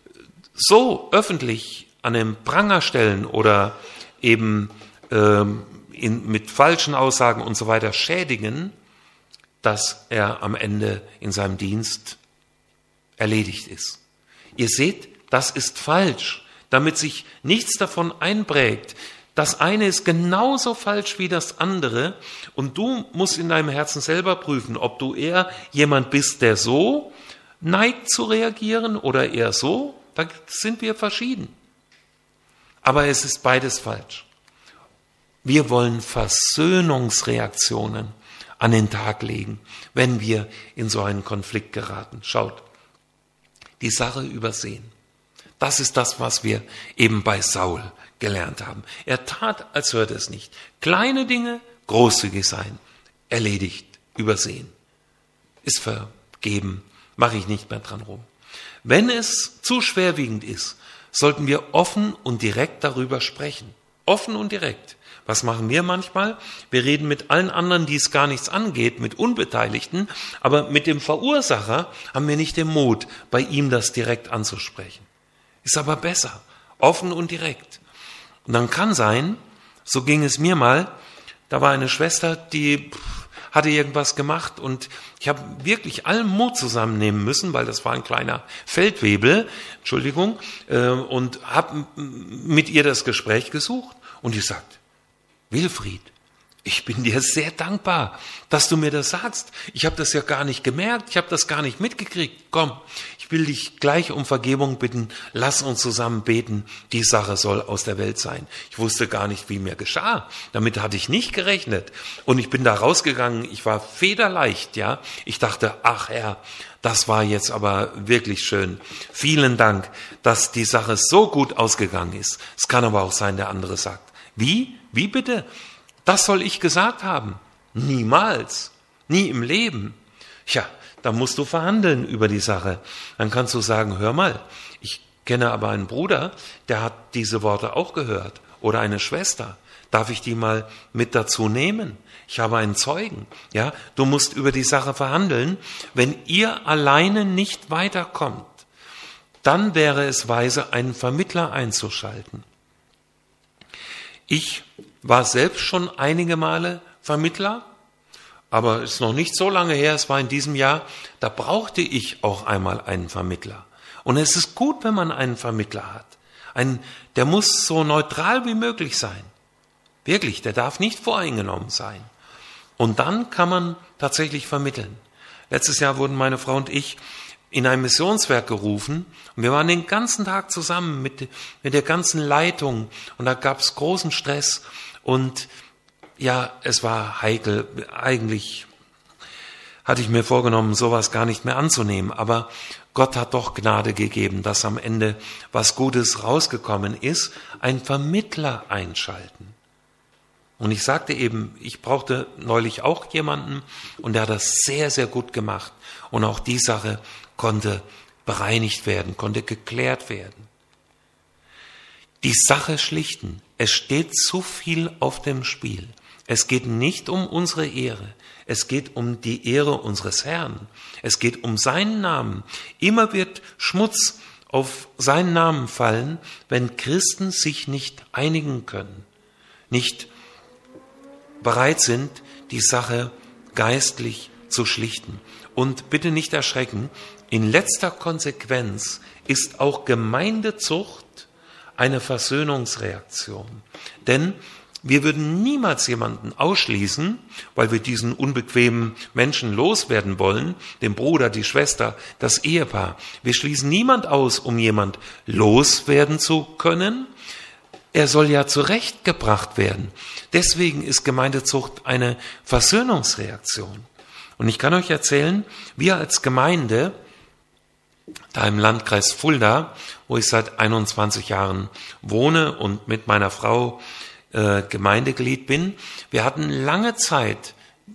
[SPEAKER 1] so öffentlich an den Pranger stellen oder eben ähm, in, mit falschen Aussagen und so weiter schädigen, dass er am Ende in seinem Dienst erledigt ist. Ihr seht, das ist falsch. Damit sich nichts davon einprägt. Das eine ist genauso falsch wie das andere und du musst in deinem Herzen selber prüfen, ob du eher jemand bist, der so neigt zu reagieren oder eher so. Da sind wir verschieden. Aber es ist beides falsch. Wir wollen Versöhnungsreaktionen an den Tag legen, wenn wir in so einen Konflikt geraten. Schaut, die Sache übersehen. Das ist das, was wir eben bei Saul gelernt haben. Er tat, als hörte es nicht. Kleine Dinge, großzügig sein, erledigt, übersehen. Ist vergeben, mache ich nicht mehr dran rum. Wenn es zu schwerwiegend ist, sollten wir offen und direkt darüber sprechen. Offen und direkt. Was machen wir manchmal? Wir reden mit allen anderen, die es gar nichts angeht, mit Unbeteiligten, aber mit dem Verursacher haben wir nicht den Mut, bei ihm das direkt anzusprechen. Ist aber besser, offen und direkt. Und dann kann sein, so ging es mir mal, da war eine Schwester, die hatte irgendwas gemacht und ich habe wirklich allen Mut zusammennehmen müssen, weil das war ein kleiner Feldwebel, Entschuldigung, und habe mit ihr das Gespräch gesucht und die sagt, Wilfried, ich bin dir sehr dankbar, dass du mir das sagst. Ich habe das ja gar nicht gemerkt, ich habe das gar nicht mitgekriegt. Komm, ich will dich gleich um Vergebung bitten, lass uns zusammen beten, die Sache soll aus der Welt sein. Ich wusste gar nicht, wie mir geschah, damit hatte ich nicht gerechnet. Und ich bin da rausgegangen, ich war federleicht, ja. Ich dachte, ach Herr, Das war jetzt aber wirklich schön. Vielen Dank, dass die Sache so gut ausgegangen ist. Es kann aber auch sein, der andere sagt, wie? Wie bitte? Das soll ich gesagt haben? Niemals. Nie im Leben. Tja, da musst du verhandeln über die Sache. Dann kannst du sagen, hör mal, ich kenne aber einen Bruder, der hat diese Worte auch gehört. Oder eine Schwester. Darf ich die mal mit dazu nehmen? Ich habe einen Zeugen. Ja, du musst über die Sache verhandeln. Wenn ihr alleine nicht weiterkommt, dann wäre es weise, einen Vermittler einzuschalten. Ich war selbst schon einige Male Vermittler, aber es ist noch nicht so lange her, es war in diesem Jahr, da brauchte ich auch einmal einen Vermittler. Und es ist gut, wenn man einen Vermittler hat. Ein, der muss so neutral wie möglich sein. Wirklich, der darf nicht voreingenommen sein. Und dann kann man tatsächlich vermitteln. Letztes Jahr wurden meine Frau und ich in ein Missionswerk gerufen und wir waren den ganzen Tag zusammen mit, mit der ganzen Leitung und da gab es großen Stress und ja, es war heikel. Eigentlich hatte ich mir vorgenommen, sowas gar nicht mehr anzunehmen, aber Gott hat doch Gnade gegeben, dass am Ende was Gutes rausgekommen ist, ein Vermittler einschalten. Und ich sagte eben, ich brauchte neulich auch jemanden und der hat das sehr, sehr gut gemacht. Und auch die Sache konnte bereinigt werden, konnte geklärt werden. Die Sache schlichten. Es steht zu viel auf dem Spiel. Es geht nicht um unsere Ehre. Es geht um die Ehre unseres Herrn. Es geht um seinen Namen. Immer wird Schmutz auf seinen Namen fallen, wenn Christen sich nicht einigen können, nicht bereit sind, die Sache geistlich zu schlichten. Und bitte nicht erschrecken, in letzter Konsequenz ist auch Gemeindezucht eine Versöhnungsreaktion. Denn wir würden niemals jemanden ausschließen, weil wir diesen unbequemen Menschen loswerden wollen, den Bruder, die Schwester, das Ehepaar. Wir schließen niemand aus, um jemand loswerden zu können. Er soll ja zurechtgebracht werden. Deswegen ist Gemeindezucht eine Versöhnungsreaktion. Und ich kann euch erzählen, wir als Gemeinde, da im Landkreis Fulda, wo ich seit einundzwanzig Jahren wohne und mit meiner Frau äh, Gemeindeglied bin, wir hatten lange Zeit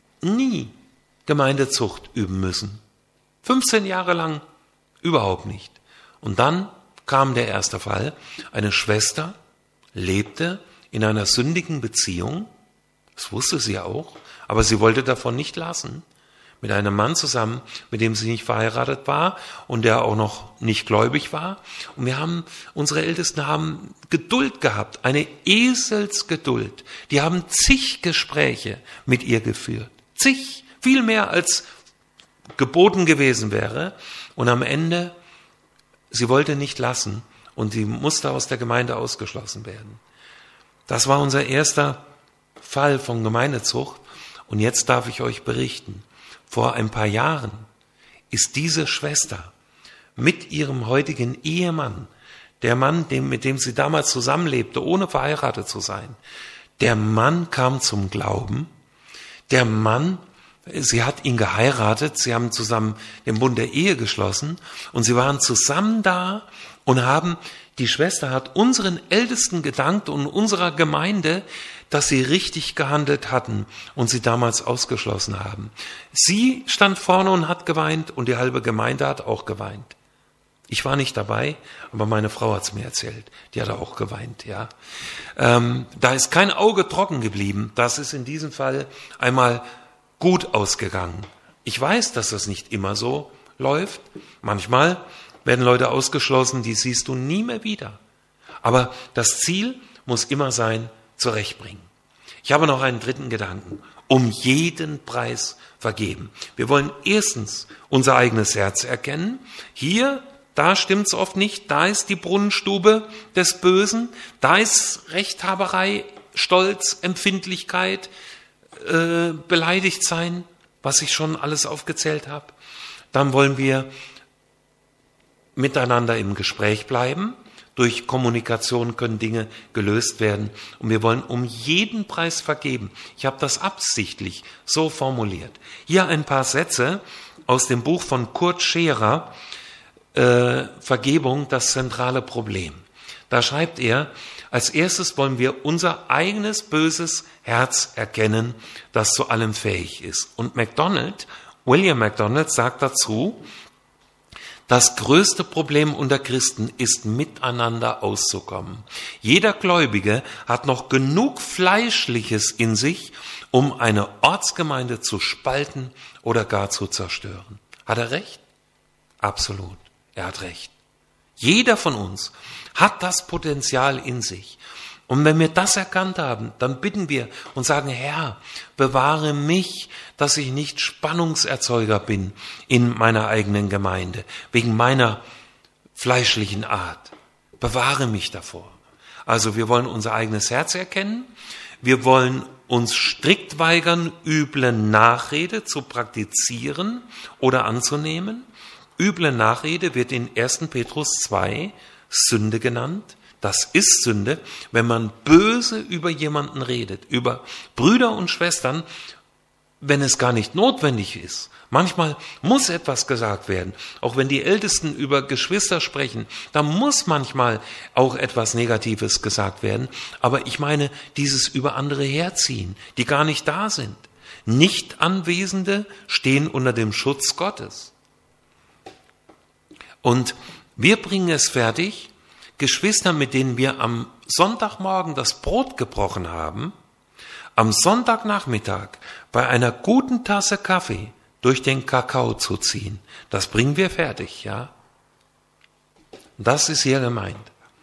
[SPEAKER 1] nie Gemeindezucht üben müssen. fünfzehn Jahre lang überhaupt nicht. Und dann kam der erste Fall. Eine Schwester lebte in einer sündigen Beziehung, das wusste sie auch, aber sie wollte davon nicht lassen, mit einem Mann zusammen, mit dem sie nicht verheiratet war und der auch noch nicht gläubig war. Und wir haben, unsere Ältesten haben Geduld gehabt, eine Eselsgeduld. Die haben zig Gespräche mit ihr geführt, zig, viel mehr als geboten gewesen wäre. Und am Ende, sie wollte nicht lassen. Und sie musste aus der Gemeinde ausgeschlossen werden. Das war unser erster Fall von Gemeindezucht. Und jetzt darf ich euch berichten, vor ein paar Jahren ist diese Schwester mit ihrem heutigen Ehemann, der Mann, dem, mit dem sie damals zusammenlebte, ohne verheiratet zu sein, der Mann kam zum Glauben, der Mann, sie hat ihn geheiratet, sie haben zusammen den Bund der Ehe geschlossen und sie waren zusammen da und haben, die Schwester hat unseren Ältesten gedankt und unserer Gemeinde, dass sie richtig gehandelt hatten und sie damals ausgeschlossen haben. Sie stand vorne und hat geweint und die halbe Gemeinde hat auch geweint. Ich war nicht dabei, aber meine Frau hat es mir erzählt. Die hat auch geweint, ja. Ähm, da ist kein Auge trocken geblieben. Das ist in diesem Fall einmal gut ausgegangen. Ich weiß, dass das nicht immer so läuft. Manchmal werden Leute ausgeschlossen, die siehst du nie mehr wieder. Aber das Ziel muss immer sein, zurechtbringen. Ich habe noch einen dritten Gedanken. Um jeden Preis vergeben. Wir wollen erstens unser eigenes Herz erkennen. Hier, da stimmt's oft nicht. Da ist die Brunnenstube des Bösen. Da ist Rechthaberei, Stolz, Empfindlichkeit, äh, beleidigt sein, was ich schon alles aufgezählt habe. Dann wollen wir miteinander im Gespräch bleiben. Durch Kommunikation können Dinge gelöst werden. Und wir wollen um jeden Preis vergeben. Ich habe das absichtlich so formuliert. Hier ein paar Sätze aus dem Buch von Kurt Scherer, äh, Vergebung, das zentrale Problem. Da schreibt er, als erstes wollen wir unser eigenes böses Herz erkennen, das zu allem fähig ist. Und MacDonald, William MacDonald sagt dazu, das größte Problem unter Christen ist, miteinander auszukommen. Jeder Gläubige hat noch genug Fleischliches in sich, um eine Ortsgemeinde zu spalten oder gar zu zerstören. Hat er recht? Absolut, er hat recht. Jeder von uns hat das Potenzial in sich. Und wenn wir das erkannt haben, dann bitten wir und sagen, Herr, bewahre mich, dass ich nicht Spannungserzeuger bin in meiner eigenen Gemeinde, wegen meiner fleischlichen Art. Bewahre mich davor. Also wir wollen unser eigenes Herz erkennen. Wir wollen uns strikt weigern, üble Nachrede zu praktizieren oder anzunehmen. Üble Nachrede wird in ersten Petrus zwei Sünde genannt. Das ist Sünde, wenn man böse über jemanden redet, über Brüder und Schwestern, wenn es gar nicht notwendig ist. Manchmal muss etwas gesagt werden. Auch wenn die Ältesten über Geschwister sprechen, da muss manchmal auch etwas Negatives gesagt werden. Aber ich meine, dieses über andere herziehen, die gar nicht da sind. Nicht-Anwesende stehen unter dem Schutz Gottes. Und wir bringen es fertig, Geschwister, mit denen wir am Sonntagmorgen das Brot gebrochen haben, am Sonntagnachmittag bei einer guten Tasse Kaffee durch den Kakao zu ziehen. Das bringen wir fertig, ja? Das ist hier gemeint.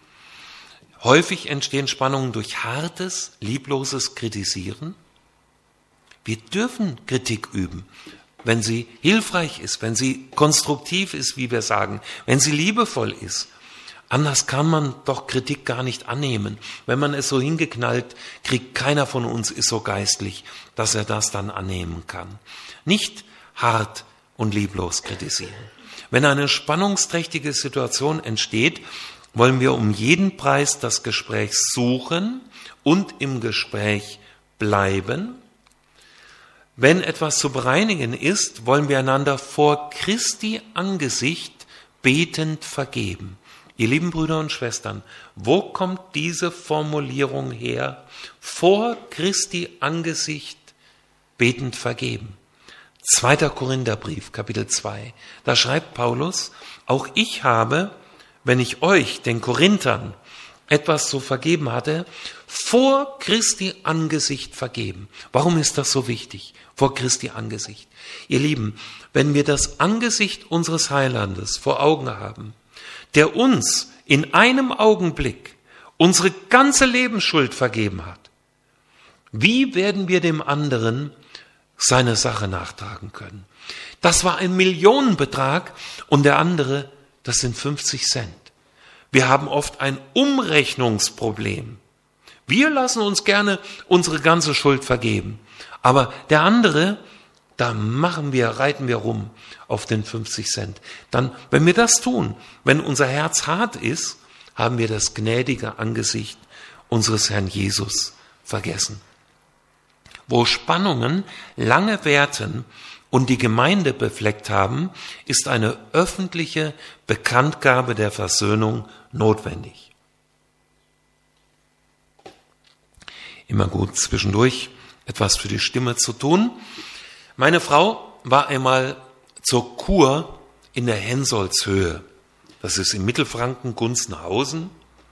[SPEAKER 1] Häufig entstehen Spannungen durch hartes, liebloses Kritisieren. Wir dürfen Kritik üben, wenn sie hilfreich ist, wenn sie konstruktiv ist, wie wir sagen, wenn sie liebevoll ist. Anders kann man doch Kritik gar nicht annehmen. Wenn man es so hingeknallt kriegt, keiner von uns ist so geistlich, dass er das dann annehmen kann. Nicht hart und lieblos kritisieren. Wenn eine spannungsträchtige Situation entsteht, wollen wir um jeden Preis das Gespräch suchen und im Gespräch bleiben. Wenn etwas zu bereinigen ist, wollen wir einander vor Christi Angesicht betend vergeben. Ihr lieben Brüder und Schwestern, wo kommt diese Formulierung her? Vor Christi Angesicht betend vergeben. Zweiter Korintherbrief, Kapitel zwei. Da schreibt Paulus, auch ich habe, wenn ich euch, den Korinthern, etwas zu vergeben hatte, vor Christi Angesicht vergeben. Warum ist das so wichtig? Vor Christi Angesicht. Ihr Lieben, wenn wir das Angesicht unseres Heilandes vor Augen haben, der uns in einem Augenblick unsere ganze Lebensschuld vergeben hat, wie werden wir dem anderen seine Sache nachtragen können? Das war ein Millionenbetrag und der andere, das sind fünfzig Cent. Wir haben oft ein Umrechnungsproblem. Wir lassen uns gerne unsere ganze Schuld vergeben, aber der andere, da machen wir, reiten wir rum auf den fünfzig Cent. Dann, wenn wir das tun, wenn unser Herz hart ist, haben wir das gnädige Angesicht unseres Herrn Jesus vergessen. Wo Spannungen lange währten und die Gemeinde befleckt haben, ist eine öffentliche Bekanntgabe der Versöhnung notwendig. Immer gut zwischendurch etwas für die Stimme zu tun. Meine Frau war einmal zur Kur in der Hensolzhöhe. Das ist im Mittelfranken, Gunzenhausen.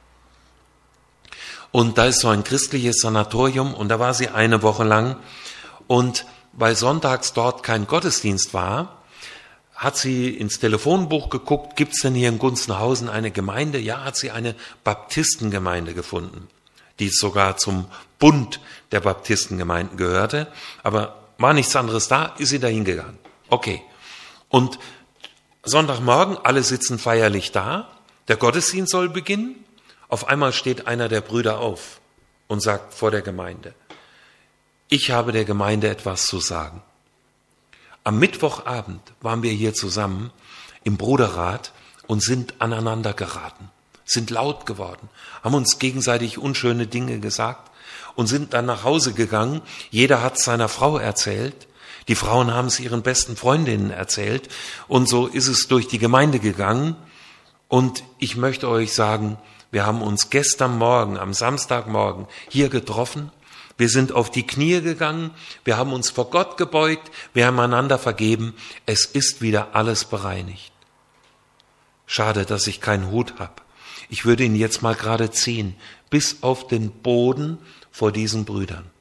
[SPEAKER 1] Und da ist so ein christliches Sanatorium und da war sie eine Woche lang. Und weil sonntags dort kein Gottesdienst war, hat sie ins Telefonbuch geguckt, gibt es denn hier in Gunzenhausen eine Gemeinde? Ja, hat sie eine Baptistengemeinde gefunden, die sogar zum Bund der Baptistengemeinden gehörte. Aber war nichts anderes da, ist sie dahin gegangen. Okay. Und Sonntagmorgen, alle sitzen feierlich da, der Gottesdienst soll beginnen. Auf einmal steht einer der Brüder auf und sagt vor der Gemeinde, ich habe der Gemeinde etwas zu sagen. Am Mittwochabend waren wir hier zusammen im Bruderrat und sind aneinander geraten, sind laut geworden, haben uns gegenseitig unschöne Dinge gesagt und sind dann nach Hause gegangen. Jeder hat seiner Frau erzählt. Die Frauen haben es ihren besten Freundinnen erzählt und so ist es durch die Gemeinde gegangen. Und ich möchte euch sagen, wir haben uns gestern Morgen, am Samstagmorgen hier getroffen. Wir sind auf die Knie gegangen, wir haben uns vor Gott gebeugt, wir haben einander vergeben. Es ist wieder alles bereinigt. Schade, dass ich keinen Hut habe. Ich würde ihn jetzt mal gerade ziehen, bis auf den Boden vor diesen Brüdern.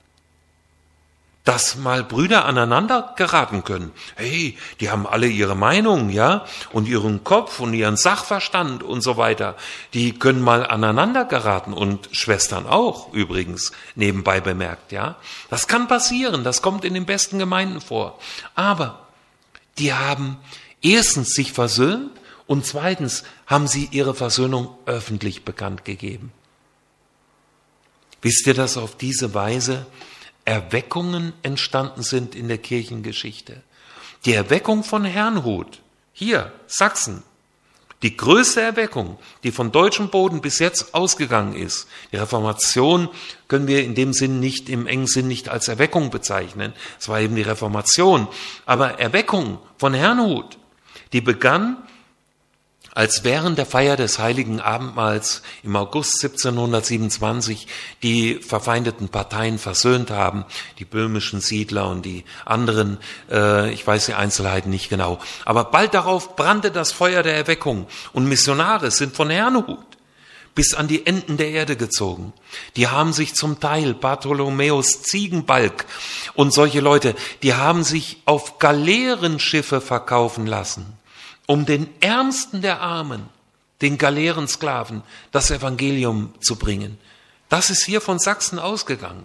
[SPEAKER 1] Dass mal Brüder aneinander geraten können. Hey, die haben alle ihre Meinung, ja, und ihren Kopf und ihren Sachverstand und so weiter. Die können mal aneinander geraten und Schwestern auch, übrigens, nebenbei bemerkt, ja. Das kann passieren, das kommt in den besten Gemeinden vor. Aber die haben erstens sich versöhnt und zweitens haben sie ihre Versöhnung öffentlich bekannt gegeben. Wisst ihr, dass auf diese Weise Erweckungen entstanden sind in der Kirchengeschichte? Die Erweckung von Herrnhut, hier, Sachsen, die größte Erweckung, die von deutschem Boden bis jetzt ausgegangen ist. Die Reformation können wir in dem Sinn nicht, im engen Sinn nicht als Erweckung bezeichnen. Es war eben die Reformation. Aber Erweckung von Herrnhut, die begann, als während der Feier des Heiligen Abendmahls im August siebzehnhundertsiebenundzwanzig die verfeindeten Parteien versöhnt haben, die böhmischen Siedler und die anderen, äh, ich weiß die Einzelheiten nicht genau. Aber bald darauf brannte das Feuer der Erweckung und Missionare sind von Herrnhut bis an die Enden der Erde gezogen. Die haben sich zum Teil, Bartholomäus Ziegenbalg und solche Leute, die haben sich auf Galeerenschiffe verkaufen lassen, um den Ärmsten der Armen, den Galeerensklaven, das Evangelium zu bringen. Das ist hier von Sachsen ausgegangen.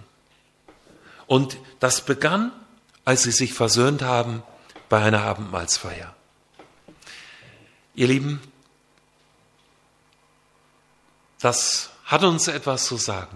[SPEAKER 1] Und das begann, als sie sich versöhnt haben bei einer Abendmahlsfeier. Ihr Lieben, das hat uns etwas zu sagen.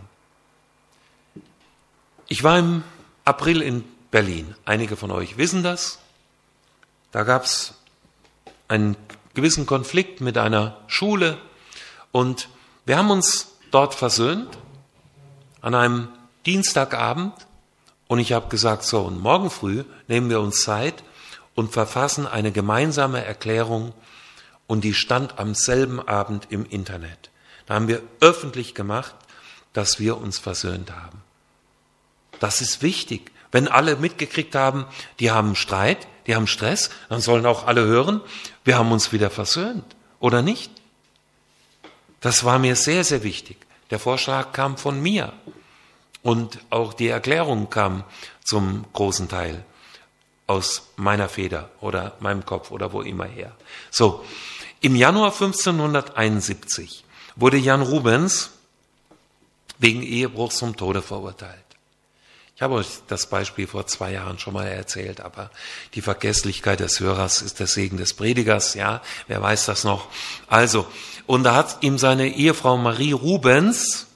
[SPEAKER 1] Ich war im April in Berlin. Einige von euch wissen das. Da gab es einen gewissen Konflikt mit einer Schule und wir haben uns dort versöhnt an einem Dienstagabend und ich habe gesagt, so, und morgen früh nehmen wir uns Zeit und verfassen eine gemeinsame Erklärung und die stand am selben Abend im Internet. Da haben wir öffentlich gemacht, dass wir uns versöhnt haben. Das ist wichtig. Wenn alle mitgekriegt haben, die haben Streit, die haben Stress, dann sollen auch alle hören, wir haben uns wieder versöhnt, oder nicht? Das war mir sehr, sehr wichtig. Der Vorschlag kam von mir und auch die Erklärung kam zum großen Teil aus meiner Feder oder meinem Kopf oder wo immer her. So, im Januar fünfzehnhunderteinundsiebzig wurde Jan Rubens wegen Ehebruchs zum Tode verurteilt. Ich habe euch das Beispiel vor zwei Jahren schon mal erzählt, aber die Vergesslichkeit des Hörers ist der Segen des Predigers, ja, wer weiß das noch. Also, und da hat ihm seine Ehefrau Marie Rubens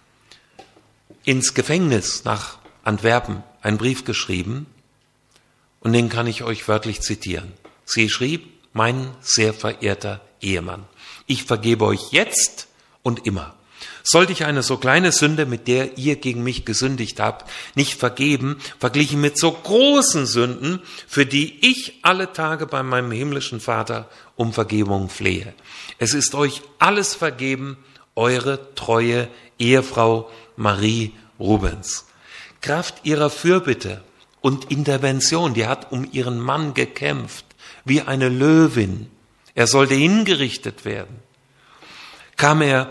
[SPEAKER 1] ins Gefängnis nach Antwerpen einen Brief geschrieben und den kann ich euch wörtlich zitieren. Sie schrieb, mein sehr verehrter Ehemann, ich vergebe euch jetzt und immer. Sollte ich eine so kleine Sünde, mit der ihr gegen mich gesündigt habt, nicht vergeben, verglichen mit so großen Sünden, für die ich alle Tage bei meinem himmlischen Vater um Vergebung flehe. Es ist euch alles vergeben, eure treue Ehefrau Marie Rubens. Kraft ihrer Fürbitte und Intervention, die hat um ihren Mann gekämpft, wie eine Löwin. Er sollte hingerichtet werden. Kam er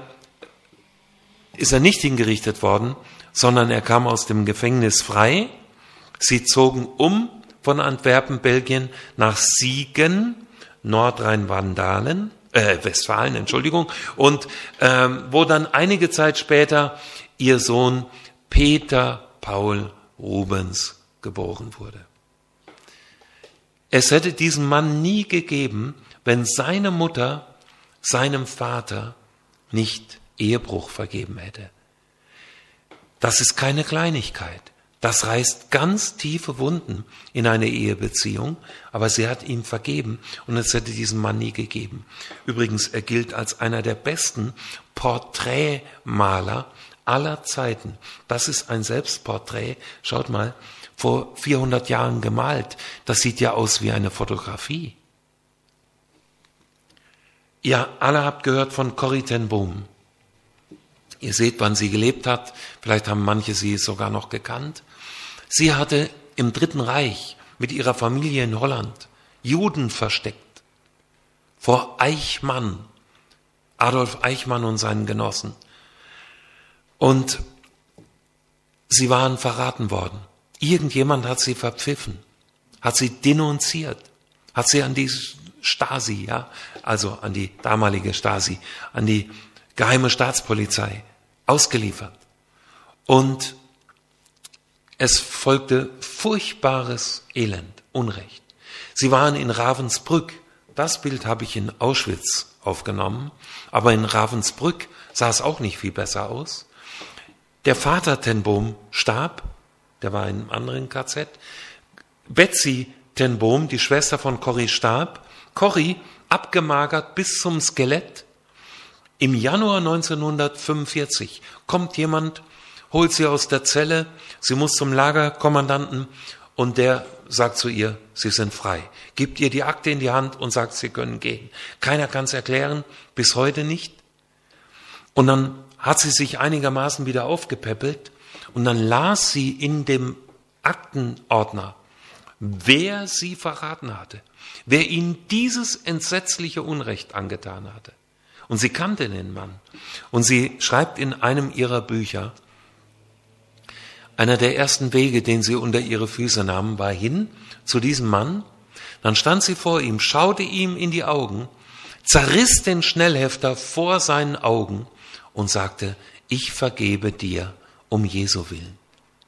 [SPEAKER 1] ist er nicht hingerichtet worden, sondern er kam aus dem Gefängnis frei. Sie zogen um von Antwerpen, Belgien, nach Siegen, Nordrhein-Westfalen, äh, Westfalen, Entschuldigung, und ähm, wo dann einige Zeit später ihr Sohn Peter Paul Rubens geboren wurde. Es hätte diesen Mann nie gegeben, wenn seine Mutter seinem Vater nicht Ehebruch vergeben hätte. Das ist keine Kleinigkeit. Das reißt ganz tiefe Wunden in eine Ehebeziehung, aber sie hat ihm vergeben und es hätte diesen Mann nie gegeben. Übrigens, er gilt als einer der besten Porträtmaler aller Zeiten. Das ist ein Selbstporträt, schaut mal, vor vierhundert Jahren gemalt. Das sieht ja aus wie eine Fotografie. Ihr alle habt gehört von Corrie ten Boom. Ihr seht, wann sie gelebt hat. Vielleicht haben manche sie sogar noch gekannt. Sie hatte im Dritten Reich mit ihrer Familie in Holland Juden versteckt. Vor Eichmann, Adolf Eichmann und seinen Genossen. Und sie waren verraten worden. Irgendjemand hat sie verpfiffen, hat sie denunziert, hat sie an die Stasi, ja, also an die damalige Stasi, an die geheime Staatspolizei ausgeliefert. Und es folgte furchtbares Elend, Unrecht. Sie waren in Ravensbrück. Das Bild habe ich in Auschwitz aufgenommen, aber in Ravensbrück sah es auch nicht viel besser aus. Der Vater ten Boom starb, der war in einem anderen K Z. Betsy ten Boom, die Schwester von Corrie, starb. Corrie, abgemagert bis zum Skelett. Im Januar neunzehnhundertfünfundvierzig kommt jemand, holt sie aus der Zelle, sie muss zum Lagerkommandanten und der sagt zu ihr, sie sind frei. Gibt ihr die Akte in die Hand und sagt, sie können gehen. Keiner kann es erklären, bis heute nicht. Und dann hat sie sich einigermaßen wieder aufgepäppelt und dann las sie in dem Aktenordner, wer sie verraten hatte, wer ihnen dieses entsetzliche Unrecht angetan hatte. Und sie kannte den Mann. Und sie schreibt in einem ihrer Bücher, einer der ersten Wege, den sie unter ihre Füße nahm, war hin zu diesem Mann. Dann stand sie vor ihm, schaute ihm in die Augen, zerriss den Schnellhefter vor seinen Augen und sagte, ich vergebe dir um Jesu willen.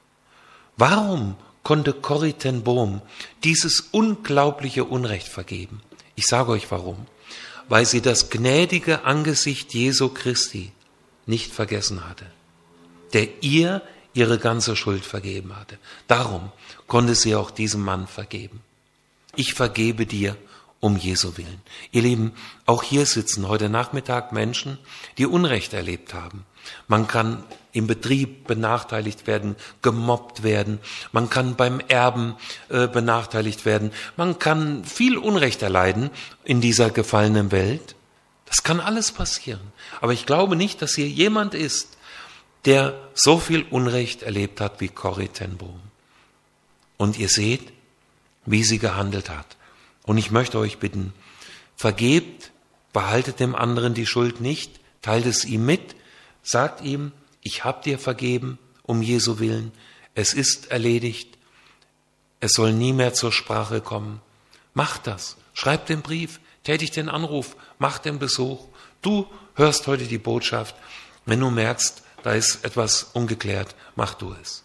[SPEAKER 1] Warum konnte Corrie ten Boom dieses unglaubliche Unrecht vergeben? Ich sage euch warum. Weil sie das gnädige Angesicht Jesu Christi nicht vergessen hatte, der ihr ihre ganze Schuld vergeben hatte. Darum konnte sie auch diesem Mann vergeben. Ich vergebe dir um Jesu willen. Ihr Lieben, auch hier sitzen heute Nachmittag Menschen, die Unrecht erlebt haben. Man kann im Betrieb benachteiligt werden, gemobbt werden. Man kann beim Erben äh, benachteiligt werden. Man kann viel Unrecht erleiden in dieser gefallenen Welt. Das kann alles passieren. Aber ich glaube nicht, dass hier jemand ist, der so viel Unrecht erlebt hat wie Corrie ten Boom. Und ihr seht, wie sie gehandelt hat. Und ich möchte euch bitten, vergebt, behaltet dem anderen die Schuld nicht, teilt es ihm mit, sagt ihm, ich habe dir vergeben, um Jesu willen, es ist erledigt, es soll nie mehr zur Sprache kommen. Macht das, schreibt den Brief, tätigt den Anruf, macht den Besuch. Du hörst heute die Botschaft, wenn du merkst, da ist etwas ungeklärt, mach du es.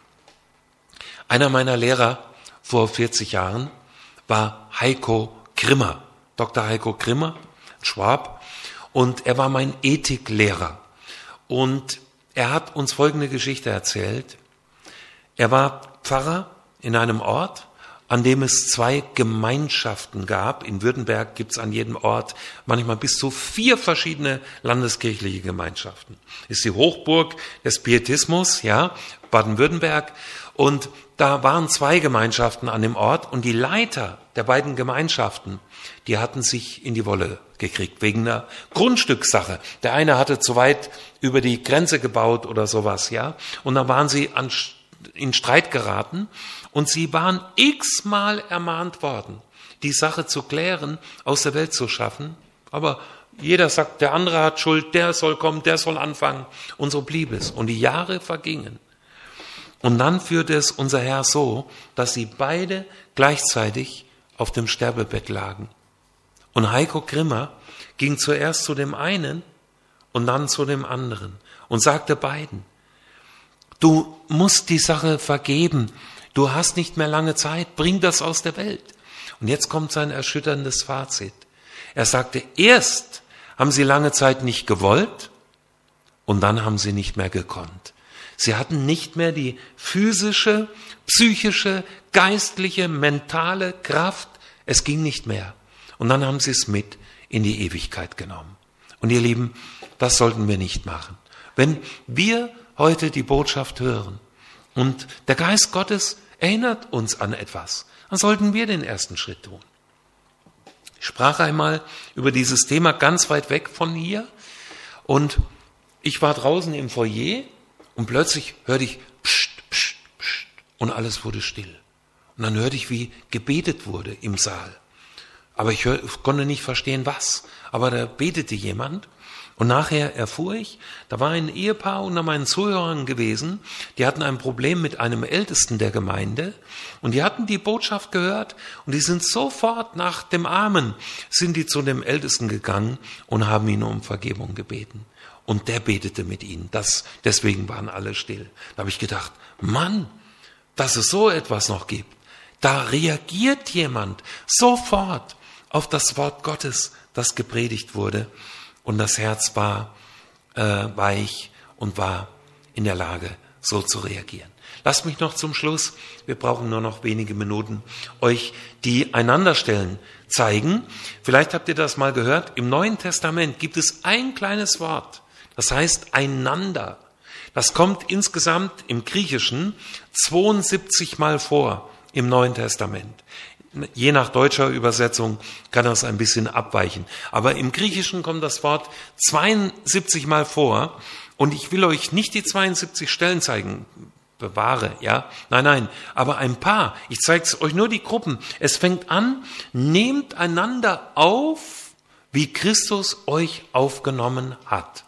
[SPEAKER 1] Einer meiner Lehrer vor vierzig Jahren war Heiko Grimmer, Doktor Heiko Grimmer, Schwab, und er war mein Ethiklehrer. Und er hat uns folgende Geschichte erzählt. Er war Pfarrer in einem Ort, an dem es zwei Gemeinschaften gab. In Württemberg gibt es an jedem Ort manchmal bis zu vier verschiedene landeskirchliche Gemeinschaften. Ist die Hochburg des Pietismus, ja, Baden-Württemberg. Und da waren zwei Gemeinschaften an dem Ort und die Leiter der beiden Gemeinschaften, die hatten sich in die Wolle gekriegt wegen einer Grundstückssache. Der eine hatte zu weit über die Grenze gebaut oder sowas, ja. Und dann waren sie an, in Streit geraten und sie waren x-mal ermahnt worden, die Sache zu klären, aus der Welt zu schaffen. Aber jeder sagt, der andere hat Schuld, der soll kommen, der soll anfangen. Und so blieb es. Und die Jahre vergingen. Und dann führte es unser Herr so, dass sie beide gleichzeitig auf dem Sterbebett lagen. Und Heiko Grimmer ging zuerst zu dem einen und dann zu dem anderen und sagte beiden, du musst die Sache vergeben, du hast nicht mehr lange Zeit, bring das aus der Welt. Und jetzt kommt sein erschütterndes Fazit. Er sagte, erst haben sie lange Zeit nicht gewollt und dann haben sie nicht mehr gekonnt. Sie hatten nicht mehr die physische, psychische, geistliche, mentale Kraft. Es ging nicht mehr. Und dann haben sie es mit in die Ewigkeit genommen. Und ihr Lieben, das sollten wir nicht machen. Wenn wir heute die Botschaft hören und der Geist Gottes erinnert uns an etwas, dann sollten wir den ersten Schritt tun. Ich sprach einmal über dieses Thema ganz weit weg von hier und ich war draußen im Foyer und plötzlich hörte ich pst, pst, pst und alles wurde still. Und dann hörte ich, wie gebetet wurde im Saal. Aber ich hör, konnte nicht verstehen, was. Aber da betete jemand. Und nachher erfuhr ich, da war ein Ehepaar unter meinen Zuhörern gewesen, die hatten ein Problem mit einem Ältesten der Gemeinde und die hatten die Botschaft gehört und die sind sofort nach dem Amen, sind die zu dem Ältesten gegangen und haben ihn um Vergebung gebeten. Und der betete mit ihnen. Das, deswegen waren alle still. Da habe ich gedacht, Mann, dass es so etwas noch gibt. Da reagiert jemand sofort auf das Wort Gottes, das gepredigt wurde. Und das Herz war äh, weich und war in der Lage, so zu reagieren. Lasst mich noch zum Schluss, wir brauchen nur noch wenige Minuten, euch die Einanderstellen zeigen. Vielleicht habt ihr das mal gehört. Im Neuen Testament gibt es ein kleines Wort, das heißt einander. Das kommt insgesamt im Griechischen zweiundsiebzig Mal vor im Neuen Testament. Je nach deutscher Übersetzung kann das ein bisschen abweichen. Aber im Griechischen kommt das Wort zweiundsiebzig Mal vor. Und ich will euch nicht die zweiundsiebzig Stellen zeigen. Bewahre, ja? Nein, nein. Aber ein paar. Ich zeige es euch nur die Gruppen. Es fängt an, nehmt einander auf, wie Christus euch aufgenommen hat.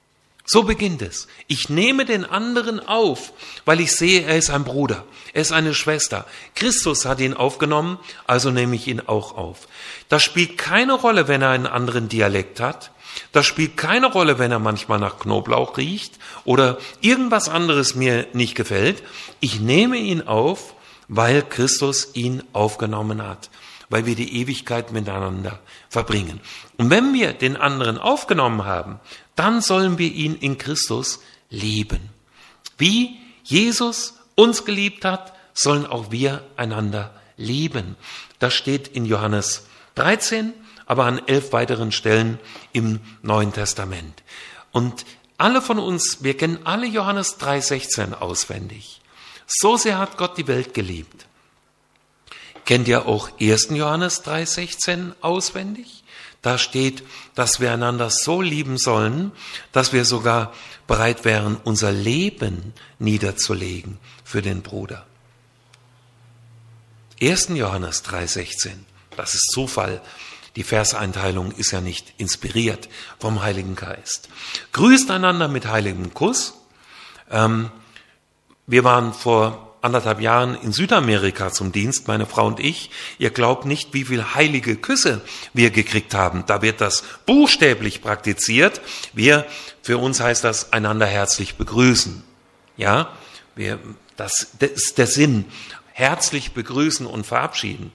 [SPEAKER 1] So beginnt es. Ich nehme den anderen auf, weil ich sehe, er ist ein Bruder, er ist eine Schwester. Christus hat ihn aufgenommen, also nehme ich ihn auch auf. Das spielt keine Rolle, wenn er einen anderen Dialekt hat. Das spielt keine Rolle, wenn er manchmal nach Knoblauch riecht oder irgendwas anderes mir nicht gefällt. Ich nehme ihn auf, weil Christus ihn aufgenommen hat, weil wir die Ewigkeit miteinander verbringen. Und wenn wir den anderen aufgenommen haben, dann sollen wir ihn in Christus lieben. Wie Jesus uns geliebt hat, sollen auch wir einander lieben. Das steht in Johannes dreizehn, aber an elf weiteren Stellen im Neuen Testament. Und alle von uns, wir kennen alle Johannes drei sechzehn auswendig. So sehr hat Gott die Welt geliebt. Kennt ihr auch ersten Johannes drei sechzehn auswendig? Da steht, dass wir einander so lieben sollen, dass wir sogar bereit wären, unser Leben niederzulegen für den Bruder. ersten Johannes drei sechzehn, das ist Zufall. Die Verseinteilung ist ja nicht inspiriert vom Heiligen Geist. Grüßt einander mit heiligem Kuss. Ähm, wir waren vor anderthalb Jahren in Südamerika zum Dienst, meine Frau und ich. Ihr glaubt nicht, wie viel heilige Küsse wir gekriegt haben. Da wird das buchstäblich praktiziert. Wir, für uns heißt das, einander herzlich begrüßen. Ja, wir, das, das ist der Sinn. Herzlich begrüßen und verabschieden.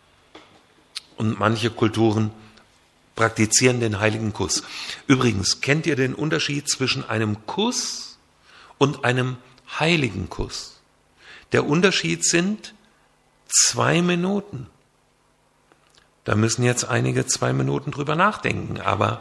[SPEAKER 1] Und manche Kulturen praktizieren den heiligen Kuss. Übrigens, kennt ihr den Unterschied zwischen einem Kuss und einem heiligen Kuss? Der Unterschied sind zwei Minuten. Da müssen jetzt einige zwei Minuten drüber nachdenken. Aber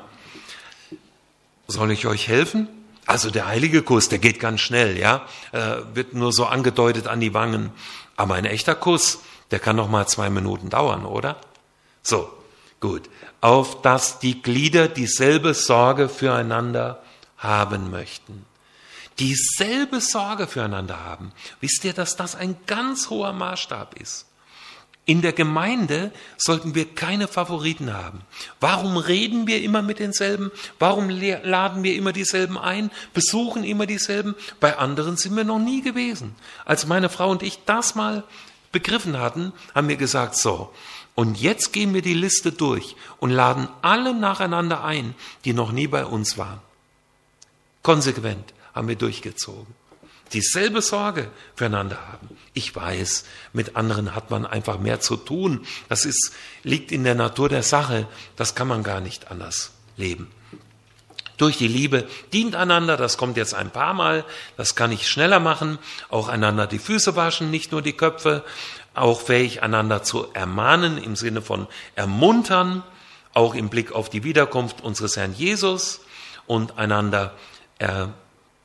[SPEAKER 1] soll ich euch helfen? Also der heilige Kuss, der geht ganz schnell, ja, äh, wird nur so angedeutet an die Wangen. Aber ein echter Kuss, der kann noch mal zwei Minuten dauern, oder? So, gut. Auf dass die Glieder dieselbe Sorge füreinander haben möchten. Dieselbe Sorge füreinander haben. Wisst ihr, dass das ein ganz hoher Maßstab ist? In der Gemeinde sollten wir keine Favoriten haben. Warum reden wir immer mit denselben? Warum laden wir immer dieselben ein? Besuchen immer dieselben? Bei anderen sind wir noch nie gewesen. Als meine Frau und ich das mal begriffen hatten, haben wir gesagt, so, und jetzt gehen wir die Liste durch und laden alle nacheinander ein, die noch nie bei uns waren. Konsequent haben wir durchgezogen. Dieselbe Sorge füreinander haben. Ich weiß, mit anderen hat man einfach mehr zu tun. Das ist, liegt in der Natur der Sache. Das kann man gar nicht anders leben. Durch die Liebe dient einander, das kommt jetzt ein paar Mal, das kann ich schneller machen. Auch einander die Füße waschen, nicht nur die Köpfe. Auch fähig, einander zu ermahnen, im Sinne von ermuntern. Auch im Blick auf die Wiederkunft unseres Herrn Jesus. Und einander er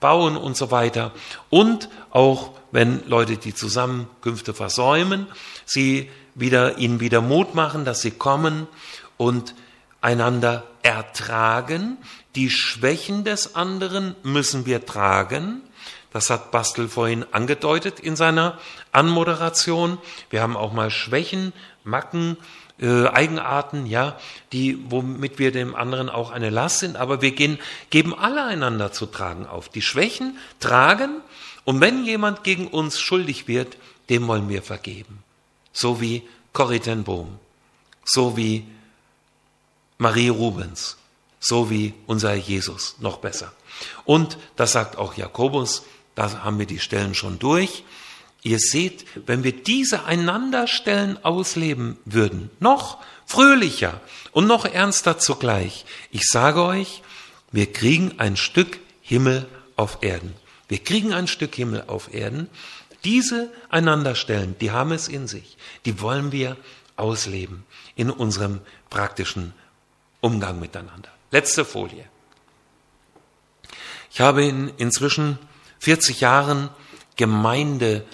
[SPEAKER 1] bauen und so weiter. Und auch wenn Leute die Zusammenkünfte versäumen, sie wieder, ihnen wieder Mut machen, dass sie kommen und einander ertragen. Die Schwächen des anderen müssen wir tragen. Das hat Bastel vorhin angedeutet in seiner Anmoderation. Wir haben auch mal Schwächen, Macken, äh, Eigenarten, ja, die, womit wir dem anderen auch eine Last sind. Aber wir gehen, geben alle einander zu tragen auf. Die Schwächen tragen. Und wenn jemand gegen uns schuldig wird, dem wollen wir vergeben. So wie Corrie ten Boom, so wie Marie Rubens, so wie unser Jesus, noch besser. Und das sagt auch Jakobus, da haben wir die Stellen schon durch. Ihr seht, wenn wir diese Einanderstellen ausleben würden, noch fröhlicher und noch ernster zugleich, ich sage euch, wir kriegen ein Stück Himmel auf Erden. Wir kriegen ein Stück Himmel auf Erden. Diese Einanderstellen, die haben es in sich. Die wollen wir ausleben in unserem praktischen Umgang miteinander. Letzte Folie. Ich habe in inzwischen vierzig Jahren Gemeindeleben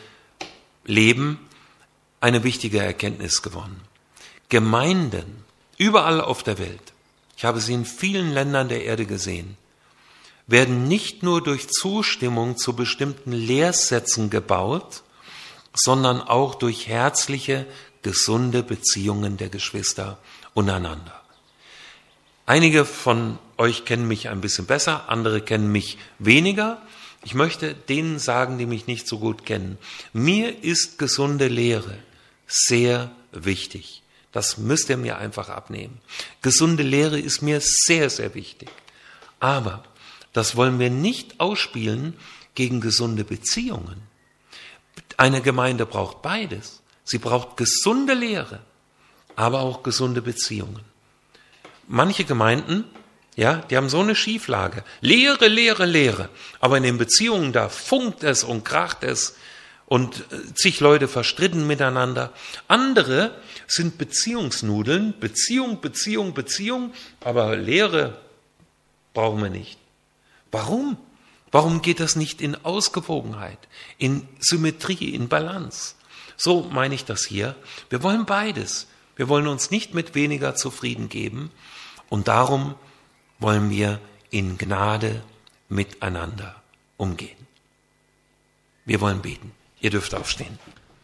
[SPEAKER 1] eine wichtige Erkenntnis gewonnen. Gemeinden überall auf der Welt, ich habe sie in vielen Ländern der Erde gesehen, werden nicht nur durch Zustimmung zu bestimmten Lehrsätzen gebaut, sondern auch durch herzliche, gesunde Beziehungen der Geschwister untereinander. Einige von euch kennen mich ein bisschen besser, andere kennen mich weniger. Ich möchte denen sagen, die mich nicht so gut kennen, mir ist gesunde Lehre sehr wichtig. Das müsst ihr mir einfach abnehmen. Gesunde Lehre ist mir sehr, sehr wichtig. Aber das wollen wir nicht ausspielen gegen gesunde Beziehungen. Eine Gemeinde braucht beides. Sie braucht gesunde Lehre, aber auch gesunde Beziehungen. Manche Gemeinden, ja, die haben so eine Schieflage. Lehre, Lehre, Lehre. Aber in den Beziehungen, da funkt es und kracht es und zig Leute verstritten miteinander. Andere sind Beziehungsnudeln. Beziehung, Beziehung, Beziehung. Aber Lehre brauchen wir nicht. Warum? Warum geht das nicht in Ausgewogenheit, in Symmetrie, in Balance? So meine ich das hier. Wir wollen beides. Wir wollen uns nicht mit weniger zufrieden geben und darum wollen wir in Gnade miteinander umgehen. Wir wollen beten. Ihr dürft aufstehen.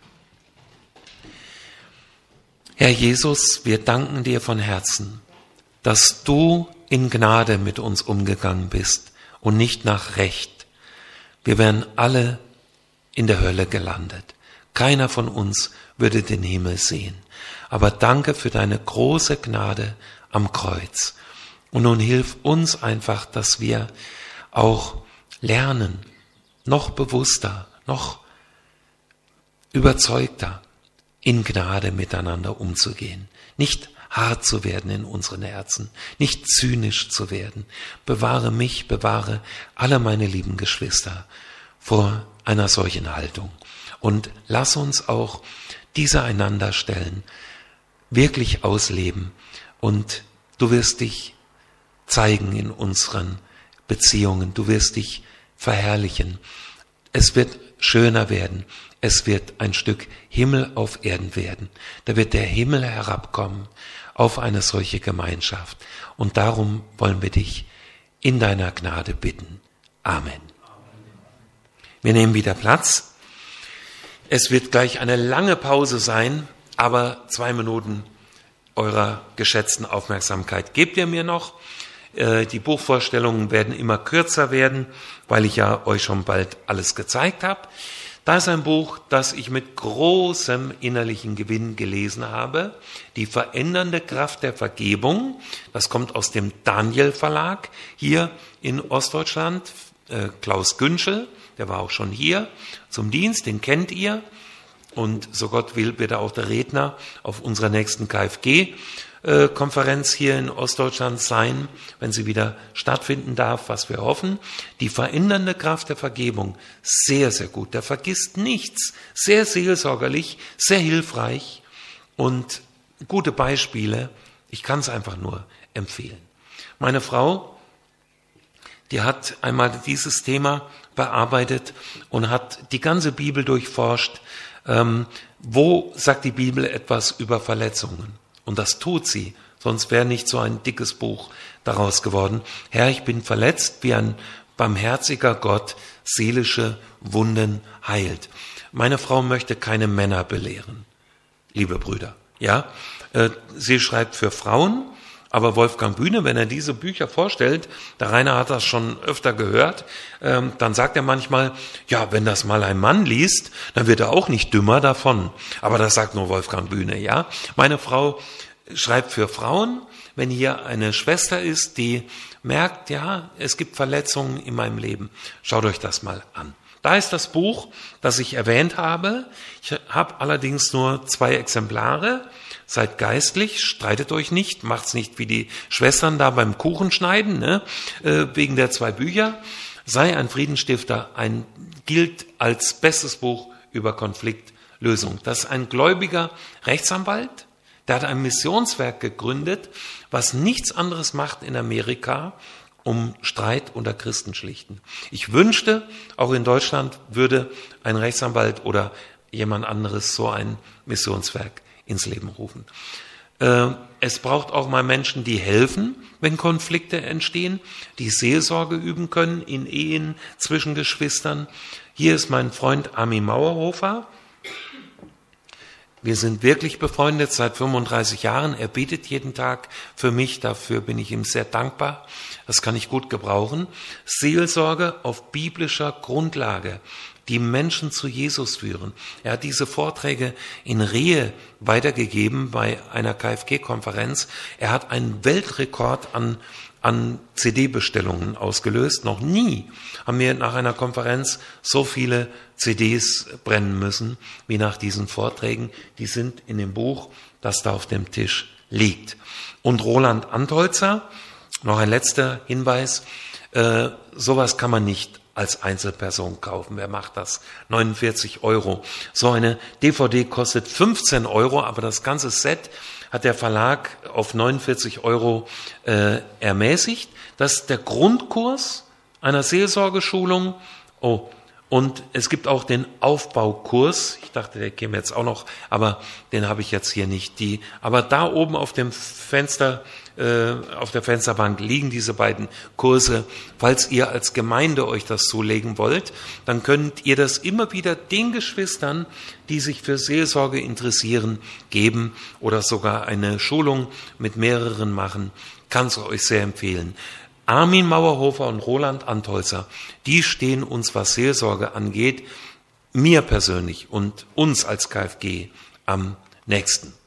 [SPEAKER 1] Herr Jesus, wir danken dir von Herzen, dass du in Gnade mit uns umgegangen bist und nicht nach Recht. Wir wären alle in der Hölle gelandet. Keiner von uns würde den Himmel sehen. Aber danke für deine große Gnade am Kreuz. Und nun hilf uns einfach, dass wir auch lernen, noch bewusster, noch überzeugter in Gnade miteinander umzugehen. Nicht hart zu werden in unseren Herzen, nicht zynisch zu werden. Bewahre mich, bewahre alle meine lieben Geschwister vor einer solchen Haltung. Und lass uns auch diese Einanderstellen wirklich ausleben. Und du wirst dich zeigen in unseren Beziehungen. Du wirst dich verherrlichen. Es wird schöner werden. Es wird ein Stück Himmel auf Erden werden. Da wird der Himmel herabkommen auf eine solche Gemeinschaft. Und darum wollen wir dich in deiner Gnade bitten. Amen. Wir nehmen wieder Platz. Es wird gleich eine lange Pause sein, aber zwei Minuten eurer geschätzten Aufmerksamkeit gebt ihr mir noch. Die Buchvorstellungen werden immer kürzer werden, weil ich ja euch schon bald alles gezeigt habe. Da ist ein Buch, das ich mit großem innerlichen Gewinn gelesen habe. Die verändernde Kraft der Vergebung. Das kommt aus dem Daniel Verlag hier in Ostdeutschland. Klaus Günschel, der war auch schon hier zum Dienst, den kennt ihr. Und so Gott will, wird er auch der Redner auf unserer nächsten K F G-Konferenz hier in Ostdeutschland sein, wenn sie wieder stattfinden darf, was wir hoffen. Die verändernde Kraft der Vergebung, sehr, sehr gut. Der vergisst nichts, sehr seelsorgerlich, sehr hilfreich und gute Beispiele. Ich kann es einfach nur empfehlen. Meine Frau, die hat einmal dieses Thema bearbeitet und hat die ganze Bibel durchforscht. Ähm, wo sagt die Bibel etwas über Verletzungen? Und das tut sie, sonst wäre nicht so ein dickes Buch daraus geworden. Herr, ich bin verletzt, wie ein barmherziger Gott seelische Wunden heilt. Meine Frau möchte keine Männer belehren, liebe Brüder. Ja, äh, sie schreibt für Frauen, aber Wolfgang Bühne, wenn er diese Bücher vorstellt, der Rainer hat das schon öfter gehört, ähm, dann sagt er manchmal, ja, wenn das mal ein Mann liest, dann wird er auch nicht dümmer davon. Aber das sagt nur Wolfgang Bühne, ja. Meine Frau schreibt für Frauen, wenn hier eine Schwester ist, die merkt, ja, es gibt Verletzungen in meinem Leben. Schaut euch das mal an. Da ist das Buch, das ich erwähnt habe. Ich habe allerdings nur zwei Exemplare. Seid geistlich, streitet euch nicht, macht's nicht wie die Schwestern da beim Kuchenschneiden, ne? äh, wegen der zwei Bücher. Sei ein Friedensstifter, ein, gilt als bestes Buch über Konfliktlösung. Das ist ein gläubiger Rechtsanwalt, der hat ein Missionswerk gegründet, was nichts anderes macht in Amerika, um Streit unter Christen schlichten. Ich wünschte, auch in Deutschland würde ein Rechtsanwalt oder jemand anderes so ein Missionswerk ins Leben rufen. Es braucht auch mal Menschen, die helfen, wenn Konflikte entstehen, die Seelsorge üben können in Ehen zwischen Geschwistern. Hier ist mein Freund Armin Mauerhofer. Wir sind wirklich befreundet seit fünfunddreißig Jahren. Er betet jeden Tag für mich. Dafür bin ich ihm sehr dankbar. Das kann ich gut gebrauchen. Seelsorge auf biblischer Grundlage, die Menschen zu Jesus führen. Er hat diese Vorträge in Rehe weitergegeben bei einer K F G-Konferenz. Er hat einen Weltrekord an, an C D-Bestellungen ausgelöst. Noch nie haben wir nach einer Konferenz so viele C Ds brennen müssen wie nach diesen Vorträgen. Die sind in dem Buch, das da auf dem Tisch liegt. Und Roland Antholzer, noch ein letzter Hinweis, äh, sowas kann man nicht als Einzelperson kaufen. Wer macht das? neunundvierzig Euro. So eine D V D kostet fünfzehn Euro, aber das ganze Set hat der Verlag auf neunundvierzig Euro äh, ermäßigt. Das ist der Grundkurs einer Seelsorgeschulung. Oh, und es gibt auch den Aufbaukurs. Ich dachte, der käme jetzt auch noch, aber den habe ich jetzt hier nicht. Die, aber da oben auf dem Fenster, äh, auf der Fensterbank liegen diese beiden Kurse. Falls ihr als Gemeinde euch das zulegen wollt, dann könnt ihr das immer wieder den Geschwistern, die sich für Seelsorge interessieren, geben oder sogar eine Schulung mit mehreren machen. Kann es euch sehr empfehlen. Armin Mauerhofer und Roland Antholzer, die stehen uns, was Seelsorge angeht, mir persönlich und uns als K F G am nächsten.